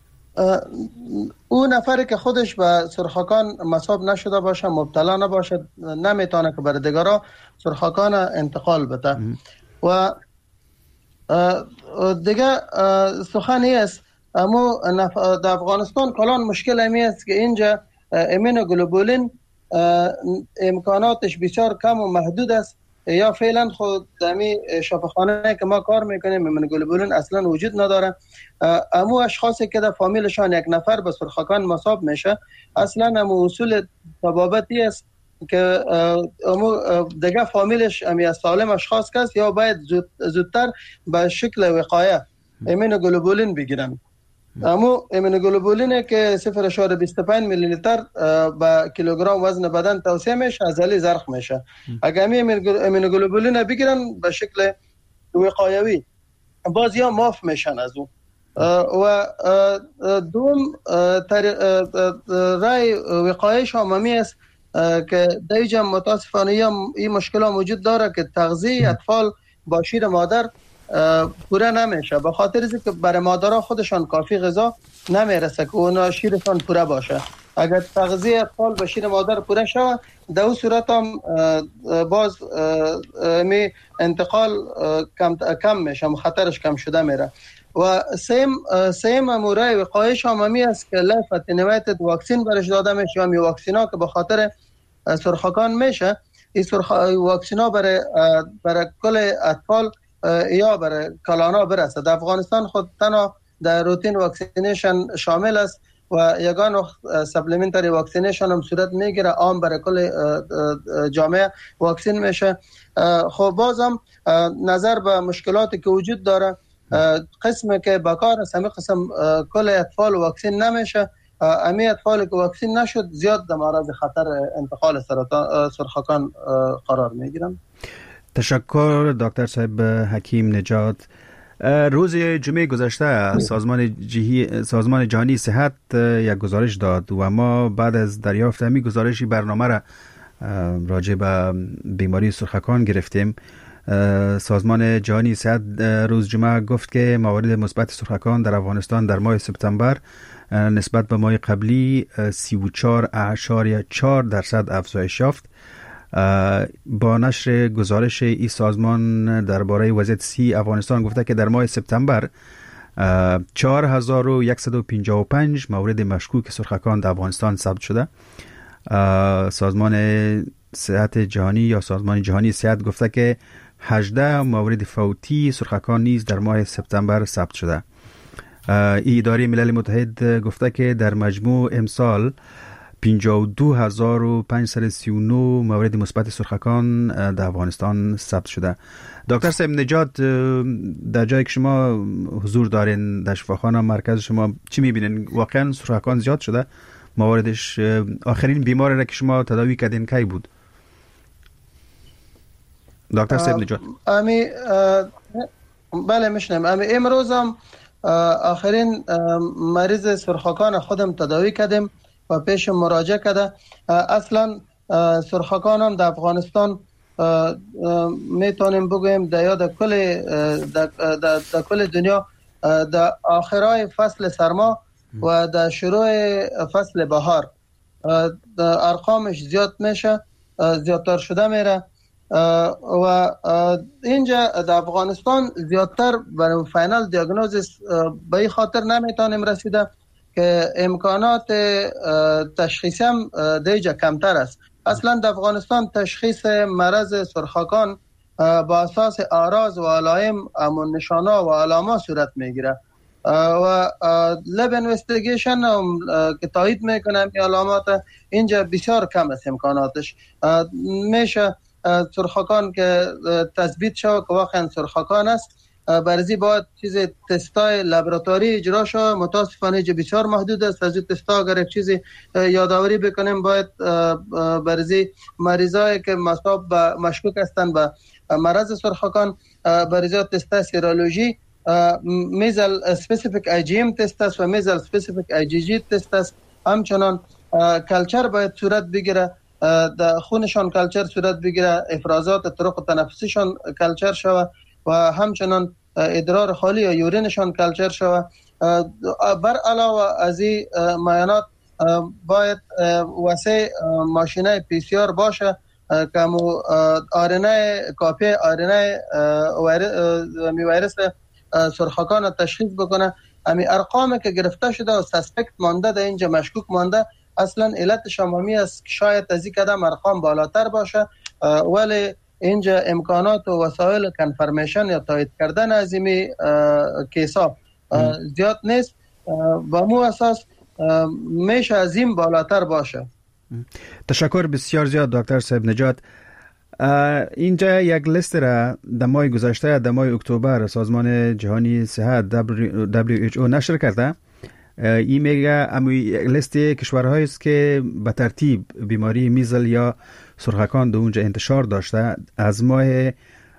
اون نفری که خودش به سرخکان مصاب نشده باشه، مبتلا نباشه، نمیتونه که برای دیگران سرخکان انتقال بده. و دیگه سخنی است اما در افغانستان کلان مشکل همی است که اینجا ایمونوگلوبولین امکاناتش بسیار کم و محدود است، یا فعلا خود دمی شفاخانه که ما کار میکنیم ایمونوگلوبولین اصلا وجود نداره. اما اشخاصی که در فامیلشان یک نفر به سرخکان مصاب میشه اصلا امو اصول طبابتی است که دیگه فامیلش امی سالم اشخاص کس یا باید زودتر به شکل وقایه ایمونوگلوبولین بگیرن. اما ایمونوگلوبولین که 0.25 میلی لیتر به کیلوگرم وزن بدن توصیه میشه، ازلی زرخ میشه. اگر ایمونوگلوبولین بگیرن به شکل وقایوی باز یا معاف میشن از اون. و دوم رای وقایش عمومی است که در اینجا متاسفانه این مشکل ها وجود داره که تغذیه اطفال با شیر مادر پوره نمیشه، به خاطر اینکه که برای مادرها خودشان کافی غذا نمیرسه که اونا شیرشان پوره باشه. اگر تغذیه اطفال به شیر مادر پوره شود در اون صورت هم باز می انتقال کم میشه، خطرش کم شده میره. و سیم امورای وقایش عمومی است که لایف اتنویتد واکسین برش داده میشه، همین واکسینا که به خاطر سرخکان میشه. این واکسینا برای کل اطفال یا برای کلانا برسه. در افغانستان خود تنها در روتین واکسینیشن شامل است و یگان وقت سپلیمنتری واکسینیشن هم صورت میگیره، عام برای کل جامعه واکسین میشه. خب بازم نظر به مشکلاتی که وجود داره قسمی که بکار است همین قسم کل اطفال واکسین نمیشه. امی اطفالی که واکسین نشد زیاد در معرض خطر انتقال سرخکان قرار میگیرن. تشکر دکتر صاحب حکیم نجات. روز جمعه گذشته سازمان جهانی صحت یک گزارش داد و ما بعد از دریافت همین گزارشی برنامه را راجع به بیماری سرخکان گرفتیم. سازمان جهانی صحت روز جمعه گفت که موارد مثبت سرخکان در افغانستان در ماه سپتامبر نسبت به ماه قبلی 34.4% افزایش یافت. با نشر گزارش این سازمان درباره وضعیت صحی افغانستان گفته که در ماه سپتامبر 4155 مورد مشکوک سرخکان در افغانستان ثبت شده. سازمان صحت جهانی یا سازمان جهانی صحت گفته که 18 مورد فوتی سرخکان نیز در ماه سپتامبر ثبت شده. اداره ملل متحد گفته که در مجموع امسال 52539 مورد مثبت سرخکان در افغانستان ثبت شده. دکتر صاحب نجات، در جایی که شما حضور دارین در شفاخانه مرکز شما چی میبینین؟ واقعا سرخکان زیاد شده؟ مواردش آخرین بیماری را که شما تداوی کردین کی بود؟ دکتر صاحب نجات. بله میشنم. امروز هم آخرین مریض سرخکان خودم تداوی کردیم و پیش مراجعه کرده. اصلا سرخکان هم در افغانستان میتونیم بگویم در کل دنیا در آخرای فصل سرما و در شروع فصل بهار ارقامش زیاد میشه، زیادتر شده میره و اینجا در افغانستان زیادتر برای فاینال دیاگنوزیس به این خاطر نمیتونیم رسیده که امکانات تشخیصی هم دیجا کمتر است. اصلا در افغانستان تشخیص مرض سرخکان با اساس اعراض و علائم همون نشانه و علامات صورت میگیره و لب انوستیگیشن که تایید میکنه این علامات اینجا بسیار کم است. امکاناتش میشه سرخکان که تثبیت شود که واقعا سرخکان است، برزی باید چیز تستای لابراتواری اجرا شود. متاسفانه اینجا بسیار محدود است. از این تستا اگر یک چیزی یادآوری بکنیم باید برزی مریضایی که مشکوک هستند به مرض سرخکان برزی تست سیرولوژی میزل اسپسیفیک آی جی ام تست است و میزل اسپسیفیک آی جی جی تست است. همچنان کلچر باید صورت بگیره، در خونشان کلچر صورت بگیره، افرازات طرق تنفسیشان کلچر شود و همچنان ادرار خالی یا یورینشان کلچر شود. بر علاوه از این معاینات باید واسه ماشینه پی سی آر باشه که آرنه کاپی آرنه ویروس سرخکان تشخیص بکنه. امی ارقامی که گرفته شده و سسپکت مانده در اینجا مشکوک مانده اصلا علت شمامی است که شاید از این قدم ارقام بالاتر باشه، ولی اینجا امکانات و وسایل کنفرمیشن یا تایید کردن از این کیسا زیاد نیست. با مو اساس میشه از این بالاتر باشه. تشکر بسیار زیاد دکتر صاحب نجات. اینجا یک لیست را در ماه گذشته در ماه اکتبر سازمان جهانی صحت WHO نشر کرده. این میگه لیست کشورهایی است که به ترتیب بیماری میزل یا سرخکان در اونجا انتشار داشته از ماه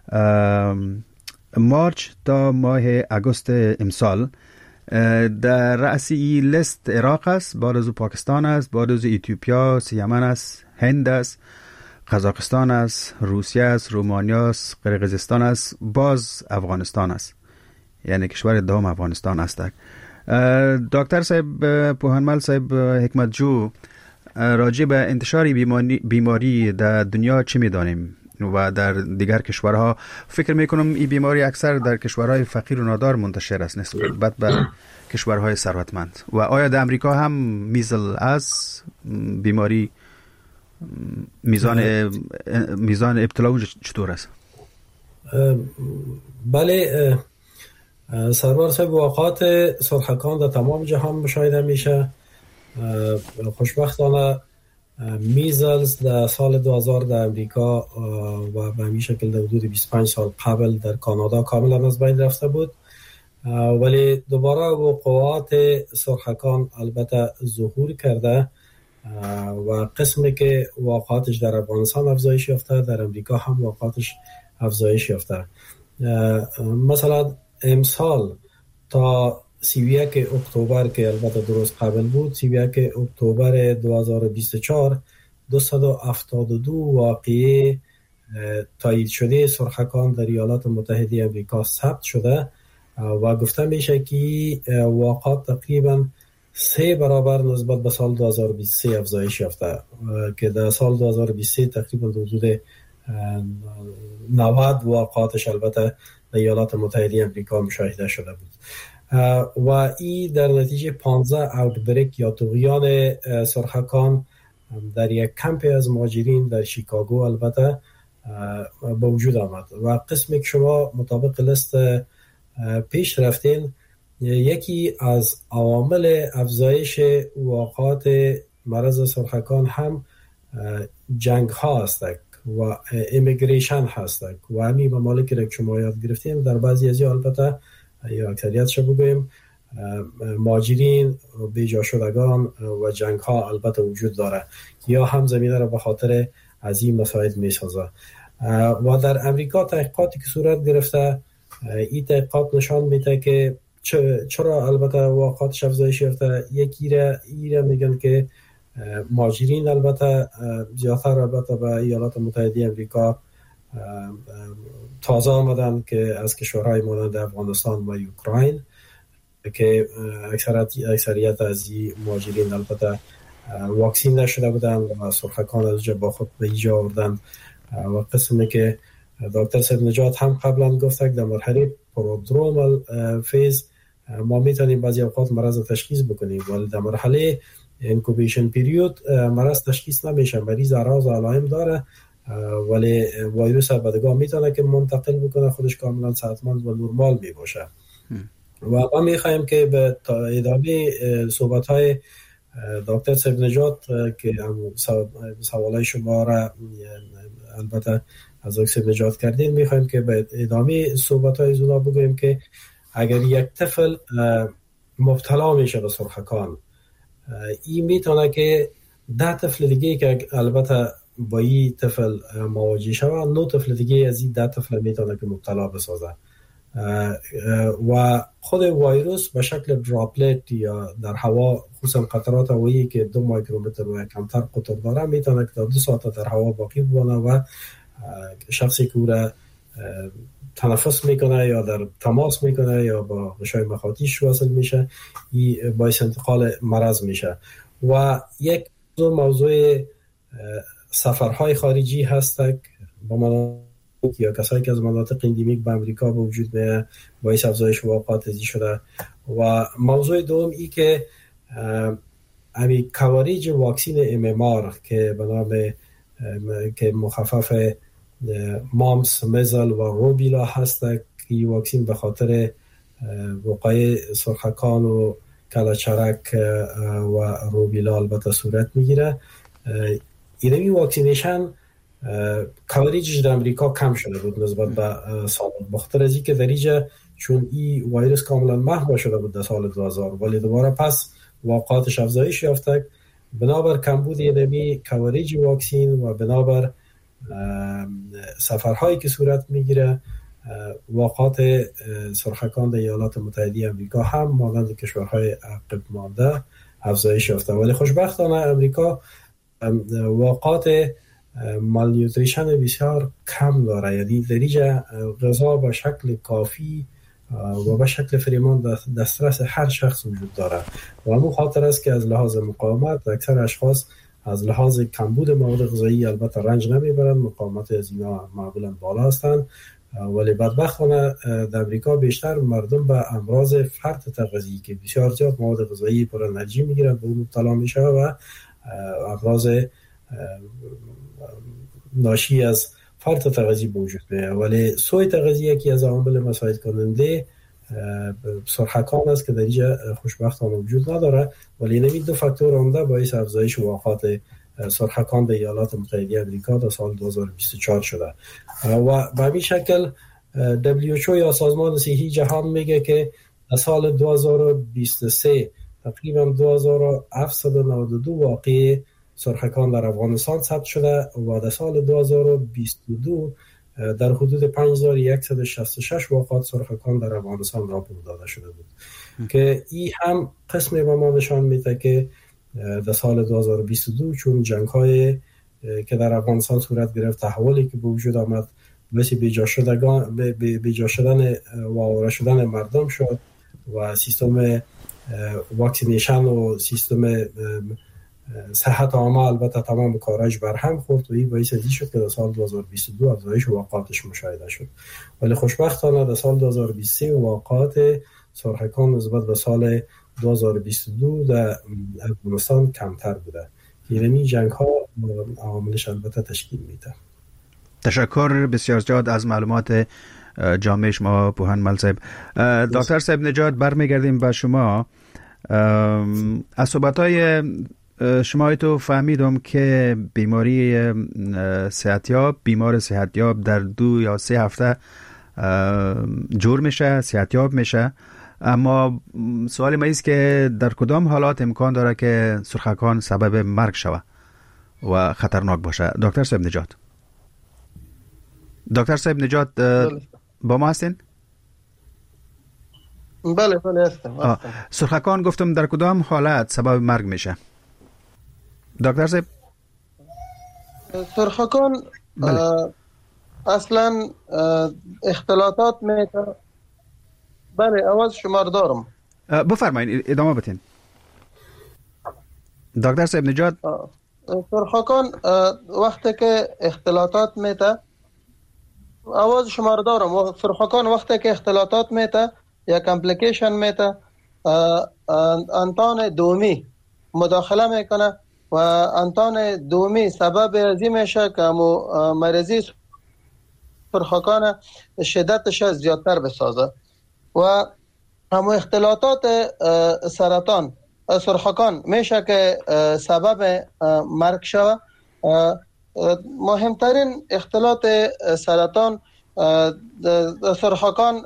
مارچ تا ماه اگست امسال. در رأس این لیست عراق است، بعد از پاکستان است، بعد از اتیوپیا، یمن است، هند است، قزاقستان است، روسیه است، رومانیا است، قرقیزستان است، باز افغانستان است. یعنی کشور دوم افغانستان است. دکتر صاحب پوهنمل صاحب حکمت جو، راجع به انتشار بیماری در دنیا چی میدانیم و در دیگر کشورها؟ فکر میکنم این بیماری اکثر در کشورهای فقیر و نادار منتشر است نسبت به کشورهای ثروتمند. و آیا در امریکا هم میزل است بیماری؟ میزان ابتلا اونجا چطور است؟ بله سرور صاحب، واقعات سرخکان در تمام جهان مشاهده میشه. خوشبختانه میزلز در سال 2000 در امریکا و به همین شکل در حدود 25 سال قبل در کانادا کاملا از بین رفته بود ولی دوباره وقوعات سرخکان البته ظهور کرده و قسمی که واقعاتش در افغانستان افزایش یافته، در امریکا هم واقعاتش افزایش یافته. مثلا امسال تا 31 اکتبر که البته درست قبل بود، 31 اکتبر 2024 272 واقعه تایید شده سرخکان در ایالات متحده امریکا ثبت شده و گفته میشه که واقعات تقریبا 3 برابر نسبت به سال 2023 افزایش یافته که در سال 2023 تقریبا حدود 90 واقعاتش البته در ایالات متحده امریکا مشاهده شده بود و این در نتیجه 15 اوتبریک یا طغیان سرخکان در یک کمپ از مهاجرین در شیکاگو البته به وجود آمد و قسمی که شما مطابق لیست پیش رفتین، یکی از عوامل افزایش واقعات مرض سرخکان هم جنگ ها هستند و امیگریشن هستند و همین ممالکی که شما یاد گرفتیم در بعضی از البته یا اکثریتش بگویم مهاجرین، بیجا شدگان و جنگ ها البته وجود داره یا هم زمینه را به خاطر از این مسائل می سازه. و در امریکا تحقیقاتی که صورت گرفته، این تحقیقات نشان میده که چرا البته واقعاتش افزایش یافته. یکی را میگن که مهاجرین البته زیادتر البته به ایالات متحده امریکا تازه آمدن که از کشورهای مانند افغانستان و اوکراین که اکثریت از این مهاجرین البته واکسین نشده بودن و سرخکان از جا با خود به ایجا آوردن و قسمی که دکتر سید نجات هم قبلا گفته که در مرحله پرودرومال فیز ما میتونیم بعضی اوقات مرض تشخیص بکنیم ولی در مرحله انکوبیشن پیریود مرض تشخیص نمیشه. مریض اعراض و علائم داره ولی ویروس بدگاه میتونه که منتقل بکنه، خودش کاملا صحتمند و نرمال می باشه. و ما میخوایم که به ادامه صحبت های دکتر سید نجات که سوالای شما را البته از دکتر نجات کردین، میخوایم که به ادامه صحبت های زونا بگویم که اگر یک طفل مبتلا میشه به سرخکان، این میتونه که 10 طفل دیگه که البته با این طفل مواجه شوه، 9 طفل دیگه از این 10 طفل میتونه که مبتلا بسازه و خود ویروس به شکل دراپلت یا در هوا، خصوصا قطرات هوایی که 2 میکرومتر و کمتر قطر داره، میتونه که تا 2 ساعت در هوا باقی بمانه و شخصی که او را تنفس میکنه یا در تماس میکنه یا با غشای مخاطیش واصل میشه، این باعث انتقال مرض میشه. و یک موضوع سفرهای خارجی هست با مناطق یا کسایی که از مناطق اندیمیک به امریکا به وجود میاد باعث افزایش واقعات ازی شده. و موضوع دوم ای که امی کاوریج واکسین MMR که به نام که مخفف مامس، مزل و روبیلا هست که واکسین به خاطر وقایع سرخکان و کلهچرک و روبیلا البته صورت میگیره. این واکسینیشن کاوریجش در امریکا کم شده بود نسبت به سال بخاطر از اینکه در اینجا چون این ویروس کاملا محو شده بود در سال 2000 ولی دوباره پس واقعاتش افزایش یافته بنابر کمبود اینمی کاوریج واکسین و بنابر سفرهایی که صورت میگیره. واقعات سرخکان در ایالات متحده امریکا هم مانند کشورهای عقب مانده افزایش یافته ولی خوشبختانه امریکا واقعات مالنیوتریشن بسیار کم داره، یعنی در اینجا غذا به شکل کافی و به شکل فریمان دسترس هر شخص وجود داره و همون خاطر است که از لحاظ مقاومت اکثر اشخاص از لحاظ کمبود مواد غذایی البته رنج نمیبرند، مقاومت از اینا معمولا بالا هستند ولی بدبختانه در امریکا بیشتر مردم به امراض فرط تغذیه‌ای که بسیار زیاد مواد غذایی پر انرژی میگیرند به اون مبتلا میشه و امراض ناشی از فرط تغذیه به وجود میاد. ولی سوء تغذیه یکی از عوامل مساعد کننده سرخکان است که در اینجا خوشبختانه وجود نداره ولی این 2 فاکتور عمده باعث افزایش واقعات سرخکان در ایالات متحده آمریکا در سال 2024 شده و به همین شکل WHO یا سازمان صحی جهان میگه که در سال 2023 تقریبا 2792 واقعه سرخکان در افغانستان ثبت شده و در سال 2022 در حدود 5166 واقعات سرخکان در افغانستان راپور داده شده بود که این هم قسمی به ما نشان میده که در سال 2022 چون جنگ های که در افغانستان صورت گرفت، تحولی که به وجود آمد، مثل بیجا شدن و آواره شدن مردم شد و سیستم واکسینیشن و سیستم صحت عامه البته تمام کارش برهم خورد و این باعث ازی شد که در سال 2022 افزایش واقعاتش مشاهده شد. ولی خوشبختانه در سال 2023 واقعات سرخکان نسبت به سال 2022 در افغانستان کمتر بوده. یعنی جنگ ها عاملش البته تشکیل میده. تشکر بسیار زیاد از معلومات جامع شما پوهان مل صاحب. دکتر صاحب نجات، برمیگردیم به شما. از صحبت‌های شما تو فهمیدم که بیمار صحتیاب در 2 یا 3 هفته جور میشه، صحتیاب میشه. اما سوال ما است که در کدام حالات امکان داره که سرخکان سبب مرگ شود و خطرناک باشه؟ دکتر صاحب نجات با ما هستین؟ بله هستم. سرخکان گفتم در کدام حالت سبب مرگ میشه؟ دکتر صاحب سرخکان اصلا اختلاطات میتونه. بله آواز شما رو دارم. بفرمایید ادامه بدین. دکتر صاحب نجات، سرخکان وقتی که اختلاطات میته، آواز شما رو دارم. سرخکان وقتی که اختلاطات میته یا کمپلیکیشن میته، انتان دومی مداخله میکنه و انتان دومی سبب ازی میشه که مریضی سرخکان شدتش زیادتر بسازه و همو اختلاطات سرطان سرخکان میشه که سبب مرگ شود. مهمترین اختلاط سرطان سرخکان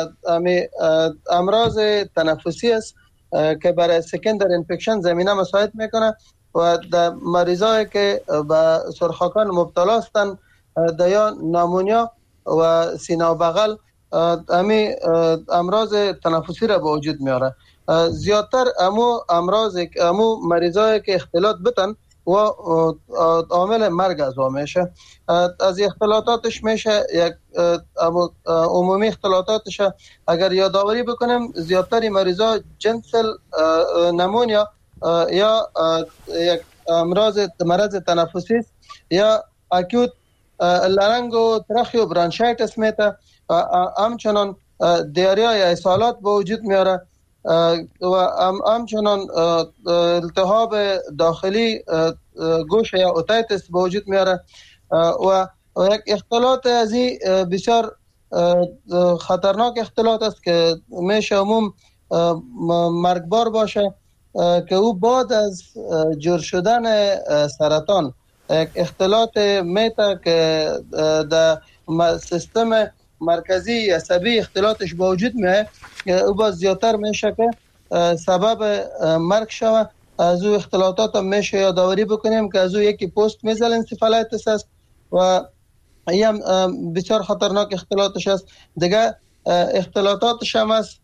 امراض تنفسی است که برای سکندری انفکشن زمینه مساعد میکنه و در مریضایی که به سرخکان مبتلا هستند یا نمونیا و سینه و بغل امراض تنفسی را به وجود میاره. زیادتر امو مریضایی که اختلاط بتن و عامل مرگ از او میشه. از اختلاطاتش میشه یک عمومی اختلاطاتش اگر یادآوری بکنیم، زیادتری مریضا جنسل نمونیا یا یک مرض تنفسی یا اکوت لارنگو تراخیو برانشایتس میته، همچنان دیاریا یا اسهالات به وجود میاره و همچنان التهاب داخلی گوش یا اوتایتس به وجود میاره و یک اختلاط ازی بسیار خطرناک اختلاط است که میشه عموم مرگبار باشه که او بعد از جور شدن سرطان یک اختلاط میته که در سیستم مرکزی عصبی اختلاطش با وجود میاد، او باز زیادتر میشه که سبب مرگ شود. از او اختلاطات هم میشه یادآوری بکنیم که از او یکی پست میزل انسفالایتس است و این هم بسیار خطرناک اختلاطش است. دیگه اختلاطاتش هم است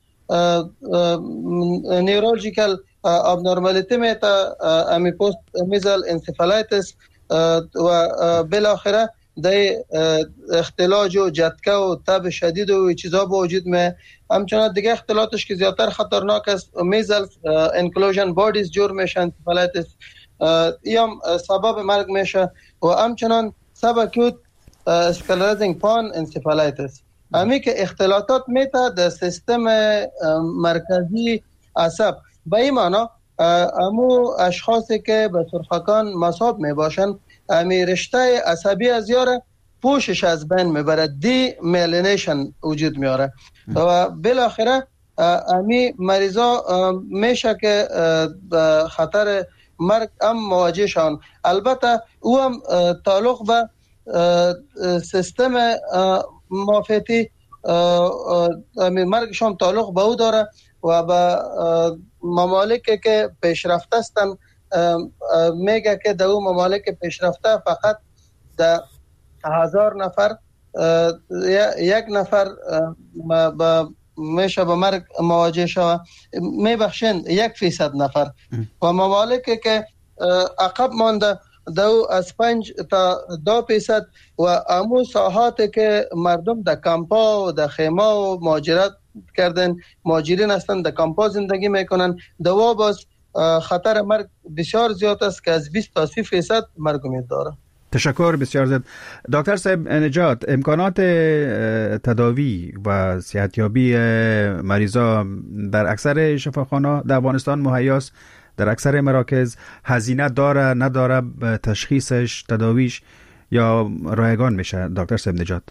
نیورولوژیکال ابنورمالیتی میته، امی پست میزل انسفالایتس و بالاخره در اختلاج و جتکه و تب شدید و چیزا با وجود میه. همچنان دیگه اختلاطش که زیادتر خطرناک است میزل انکلوژن بادیز جور میشه انسفالایتس، این هم سبب مرگ میشه و همچنان سبکوت اسکلرزینگ پان انسفالایتس. همی که اختلاطات میته در سیستم مرکزی عصب. به این معنی امو اشخاصی که به سرخکان مصاب میباشن امی رشته عصبی از یاره پوشش از بین میبره، دی میلینیشن وجود میاره و بالاخره امی مریضا میشه که خطر مرگ هم مواجه شون. البته او هم تعلق به سیستم معافیتی مرگش هم تعلق به او داره و به ممالکی که پیشرفته هستند میگه که در اون ممالک پیشرفته فقط در 1000 نفر یک نفر میشه به مرگ مواجه شود، میبخشند 1% نفر و ممالکی که عقب مانده دو از 5 تا 2% و امو ساحاتی که مردم در کمپا و در خیمه و مهاجرت کردن، مهاجرین هستند، در کمپا زندگی میکنن، دوا باز خطر مرگ بسیار زیاد است که از 20 تا 30% مرگ امید داره. تشکر بسیار زیاد. دکتر صاحب نجات، امکانات تداوی و صحتیابی مریضا در اکثر شفاخانه در افغانستان مهیاست؟ در اکثر مراکز هزینه داره نداره تشخیصش، تداویش، یا رایگان میشه دکتر صاحب نجات؟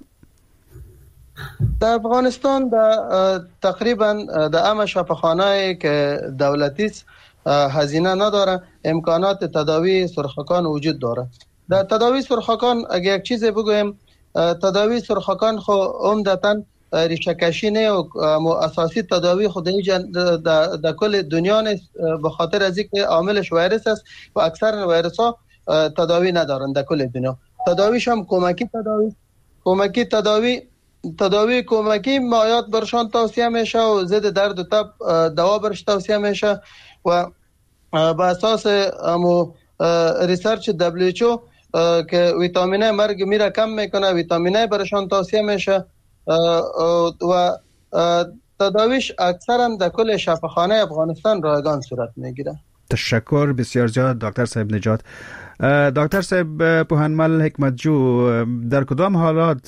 در افغانستان تقریبا در همه شفاخانه‌ای که دولتی است هزینه نداره، امکانات تداوی سرخکان وجود داره. در تداوی سرخکان اگه یک چیز بگویم، تداوی سرخکان خو عمدتاً ریشه کشی نه و اساسی تداوی خود در کل دنیا نیست، به خاطر از اینکه عاملش ویروس است و اکثر ویروس ها تداوی ندارن در کل دنیا. تداویش هم کمکی تداوی کمکی مایات برشان توصیه میشه و ضد درد و تب دوا برش توصیه میشه و به اساس ریسرچ WHO که ویتامین مرگ میره کم میکنه، ویتامین برشان توصیه میشه و تداویش اکثرا در کل شفاخانه افغانستان رایگان صورت میگیره. تشکر بسیار زیاد دکتر صاحب نجات. دکتر صاحب پوهنمل حکمت جو، در کدام حالات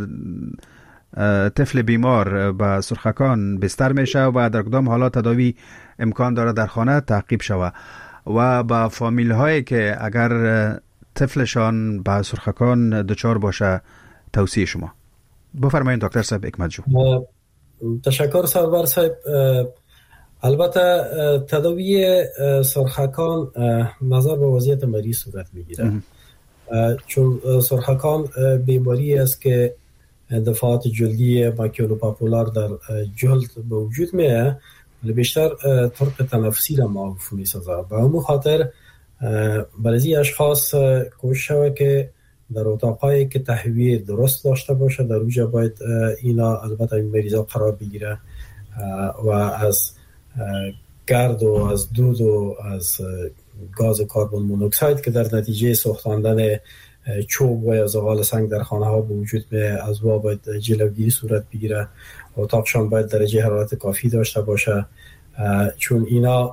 طفل بیمار به سرخکان بستر میشه و در کدام حالات تداوی امکان داره در خانه تعقیب شود و با فامیل هایی که اگر طفلشان به سرخکان دچار باشه توصیه شما؟ بفرمایید دکتر صاحب حکمت جو. تشکر سرور صاحب. البته تداوی سرخکان نظر به وضعیت مریض صورت میگیره، چون سرخکان بیماری است که دفعات جلدی ماکیولوپاپولار در جلد به وجود میه، ولی بیشتر طرق تنفسی را معروف میسازه. به همون خاطر برای اشخاص کوشش شود که در اتاقایی که تهویه درست داشته باشه در اونجا باید اینا البته این مریضا قرار بگیره و از گرد و از دود و از گاز کربن مونوکساید که در نتیجه سوختاندن چوب و یا زغال سنگ در خانه ها به وجود میاد از وا باید جلوگیری صورت بگیره. اتاقشان باید درجه حرارت کافی داشته باشه، چون اینا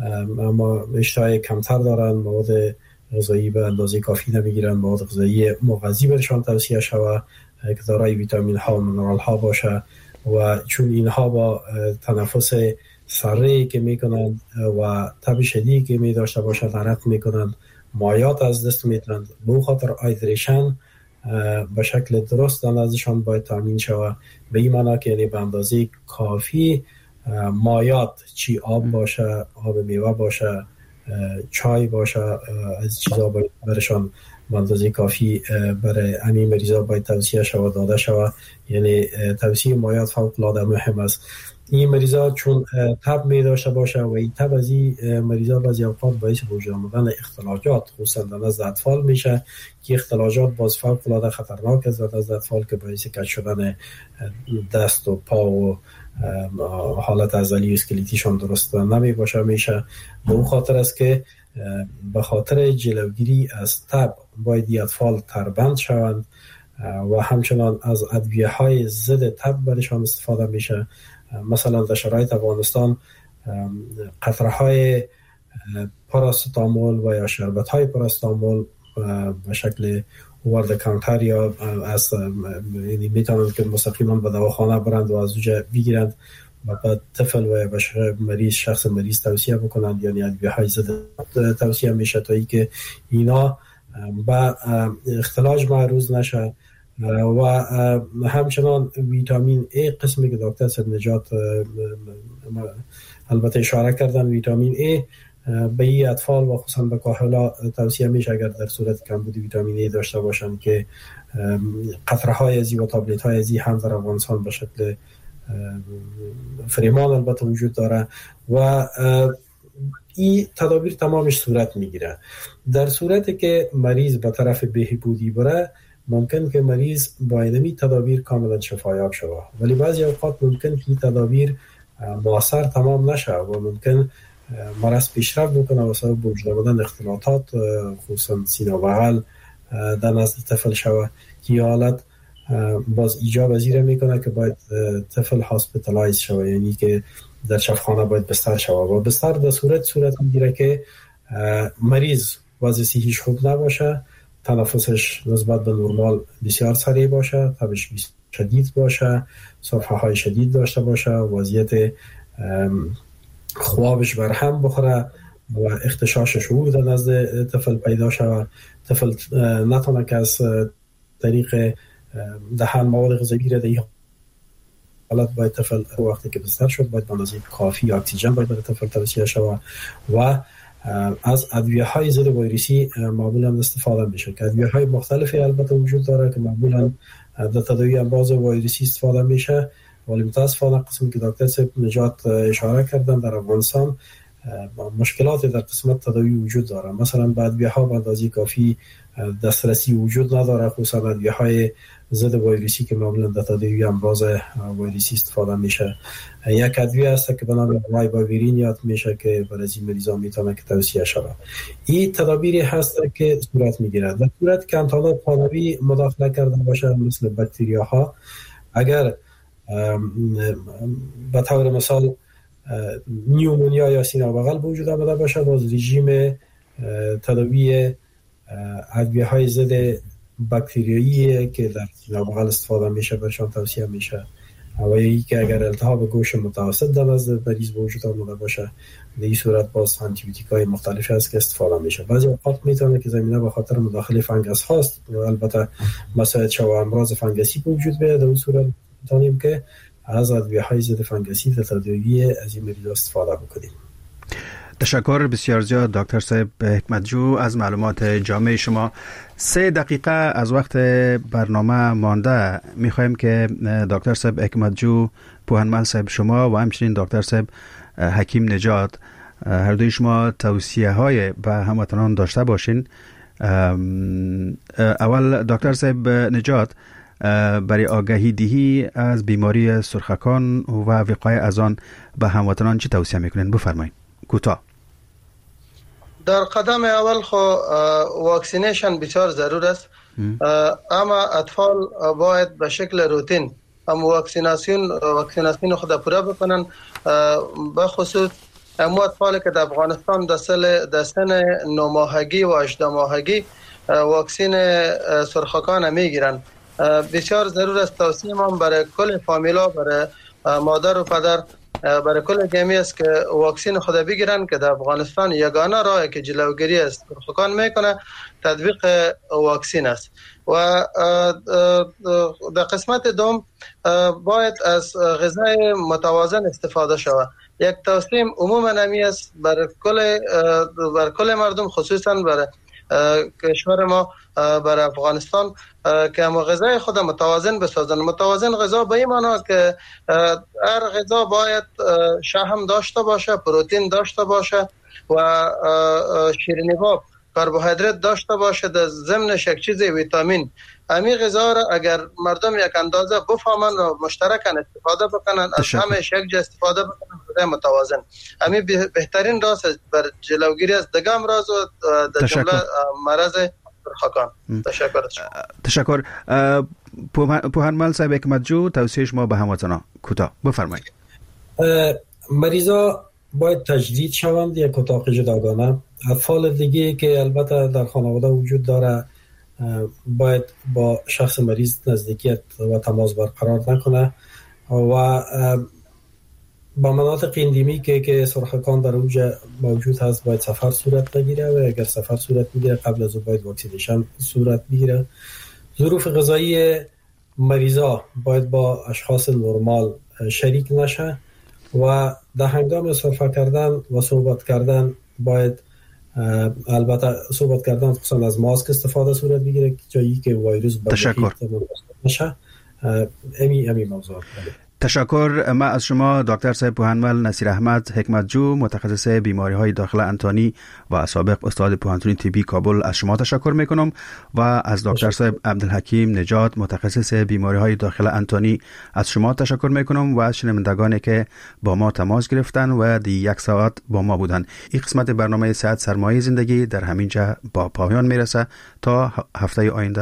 ما اشتهای کمتر دارن، مواد غذایی به اندازه کافی نمیگیرن، مواد غذایی مغذی برشان توصیه شود که دارای ویتامین ها و منرال ها باشه و چون اینها با تنفس سره‌ای که میکنن و تب شدیدی که می داشته باشن عرق میکنن، مایات از دست میترند. به خاطر هایدریشن به شکل درست ازشان باید تامین شود، به این معنی که یعنی به اندازه کافی مایات، چی آب باشه، آب میوه باشه، چای باشه، از چیزا باید برشان به اندازه کافی برای همین مریضا باید توصیه شود داده شود. یعنی توصیه مایات فوق العاده مهم است. این مریضا چون تب می داشته باشه و این تب از این مریضا بعضی اوقات باعث وجود آمدن اختلاجات خصوصا در نزد اطفال میشه که اختلاجات باز فوق العاده خطرناک است در نزد اطفال که باعث کج شدن دست و پا و حالت عضلی و اسکلتیشون درست نمی باشه میشه. به اون خاطر است که به خاطر جلوگیری از تب باید اطفال تربند شوند و همچنان از ادویه‌های ضد تب برشان استفاده میشه. مثلا در شرایط افغانستان قطره‌های پاراستامول و یا شربت‌های پاراستامول به شکل وارد کانتر یا از یعنی میتونند که مستقیما به دواخانه برند و از اونجا بگیرند و به طفل و مریض شخص مریض توصیه بکنند، یعنی ادویه‌های ضد توصیه میشه تا اینکه اینا به اختلاج معرض نشه. و همچنان ویتامین A قسمی که دکتر صاحب نجات البته اشاره کردن، ویتامین A به این اطفال و خصوصا به کاهلا توصیه میشه اگر در صورت کمبود ویتامین A داشته باشن که قطره های ازی و تابلت های ازی هم در افغانستان به شکل فریمان البته وجود داره و این تدابیر تمامش صورت میگیره. در صورتی که مریض به طرف بهبودی بره ممکن که مریض با اینمی تدابیر کاملا شفایاب شود، ولی بعضی اوقات ممکن که تدابیر مؤثر تمام نشه و ممکن مرض پیشرفت بکنه و سبب وجود آمدن اختلاطات خصوصا سینه و بغل در نزد طفل شود که حالت باز ایجاب وزیر میکنه که باید طفل هاسپیتالایز شود، یعنی که در شفاخانه باید بستر شود و بستر در صورت میگیره که مریض وضع صحیش خوب نباشه، تنفسش نسبت به نرمال بسیار سریع باشه، تبش شدید باشه، صرفه های شدید داشته باشه، وضعیت خوابش برهم بخوره و اختشاش شعور در نزد طفل پیدا شود، طفل نتونه که از طریق دهن مواد غذایی را در حالت باید طفل وقتی که بستر شد باید به اندازه کافی اکسیژن باید برای طفل توصیه شود و از ادویه‌های ضد ویروسی معمولا استفاده میشه که ادویه‌های مختلفی البته وجود داره که معمولا در تداوی امراض ویروسی استفاده میشه، ولی متاسفانه قسمی که دکتر صاحب نجات اشاره کردن در افغانستان مشکلات در قسمت تداوی وجود داره. مثلا به ادویه‌ها به اندازه کافی دسترسی وجود نداره، خصوصا ادویه‌های ضد ویروسی که معمولا در تداوی امراض ویروسی استفاده میشه. یک ادویه هست که به نام وایباویرین یاد میشه که برای این مریضا میتونه که توصیه شود. این تدابیری هست که صورت میگیره در صورت که انتانات ثانوی مداخله کرده باشه، مثل باکتریاها. اگر به طور مثال نیومونیا یا سینه و بغل به وجود آمده باشه، باز رژیم تداوی ادویه‌های ضد باکتریایی که در سینه و بغل استفاده میشه برشان توصیه میشه. و یکی که اگر التهاب گوش متوسط در نزد مریض به وجود آمده باشه، در این صورت باز آنتیبیوتیک‌های مختلفی هست که استفاده میشه. بعضی اوقات میتونه که زمینه به خاطر مداخله فنگس هاست و البته مسائل شو امراض فنگسی به وجود بیاد، در اون صورت میتونیم که از ادویه‌های ضد فنگسی در تداوی از این مریض استفاده بکنیم. تشکر بسیار زیاد دکتر صاحب حکمتجو از معلومات جامع شما. 3 دقیقه از وقت برنامه مانده، میخوایم که دکتر صاحب حکمتجو، پوهنمل صاحب شما و همچنین دکتر صاحب حکیم نجات هر دوی شما توصیه های به هموطنان داشته باشین. اول دکتر صاحب نجات برای آگاهی دهی از بیماری سرخکان و وقایع از آن به هموطنان چی توصیه میکنین؟ بفرمایید کوتاه. در قدم اول واکسینیشن بسیار ضرور است، اما اطفال باید به شکل روتین هم واکسیناسیون خود پوره بکنن، به خصوص اما اطفالی که در افغانستان در سن 9 ماهگی و 18 ماهگی واکسین سرخکان میگیرن. بسیار ضرور است توصیه ما برای کل فامیلا، برای مادر و پدر، برای کل جمعی است که واکسین خود بگیرن که در افغانستان یگانه راهی که جلوگیری از سرخکان میکنه تطبیق واکسین است. و در قسمت دوم باید از غذای متوازن استفاده شود. یک توصیه عموما نمی است برای کل مردم، خصوصا برای کشور ما، برای افغانستان، که ما غذای خود متوازن بسازن. متوازن غذا به این معنی که هر غذا باید شحم داشته باشه، پروتئین داشته باشه و شیرینی‌ها کربوهیدرات داشته باشه، در ضمنش یک چیز ویتامین. همین غذا را اگر مردم یک اندازه بفهمن و مشترکاً استفاده بکنن، از همه یک جا استفاده بکنن، غذای متوازن همین بهترین راه است بر جلوگیری از دیگر امراض و در جمله مرض سرخکان. تشکر. پوهنمل صاحب حکمتجو، توصیه شما به هموطنان کوتاه بفرمایید. مریضا باید تجدید شوند یک اتاق جداگانه. اطفال دیگه که البته در خانواده وجود داره باید با شخص مریض نزدیکیت و تماس برقرار نکنه و با مناطق اندیمی که سرخکان در اونجا موجود هست باید سفر صورت بگیره و اگر سفر صورت میگیره قبل از اون باید واکسینیشن صورت بگیره. ظروف غذایی مریضا باید با اشخاص نرمال شریک نشه و در هنگام صرفه کردن و صحبت کردن باید البته صحبت کردن خصوصا از ماسک استفاده صورت بگیره جایی که ویروس تشکر. نشه. امی موضوع. تشکر. ما از شما دکتر صاحب پوهنمل نصیر احمد حکمتجو، متخصص بیماری های داخل انتانی و سابق استاد پوهنتون طبی کابل از شما تشکر میکنم و از دکتر صاحب عبدالحکیم نجات، متخصص بیماری های داخل انتانی از شما تشکر میکنم و از شنوندگانی که با ما تماس گرفتن و دی یک ساعت با ما بودن. این قسمت برنامه صحت سرمایه زندگی در همینجا با پایان میرسه تا هفته آینده.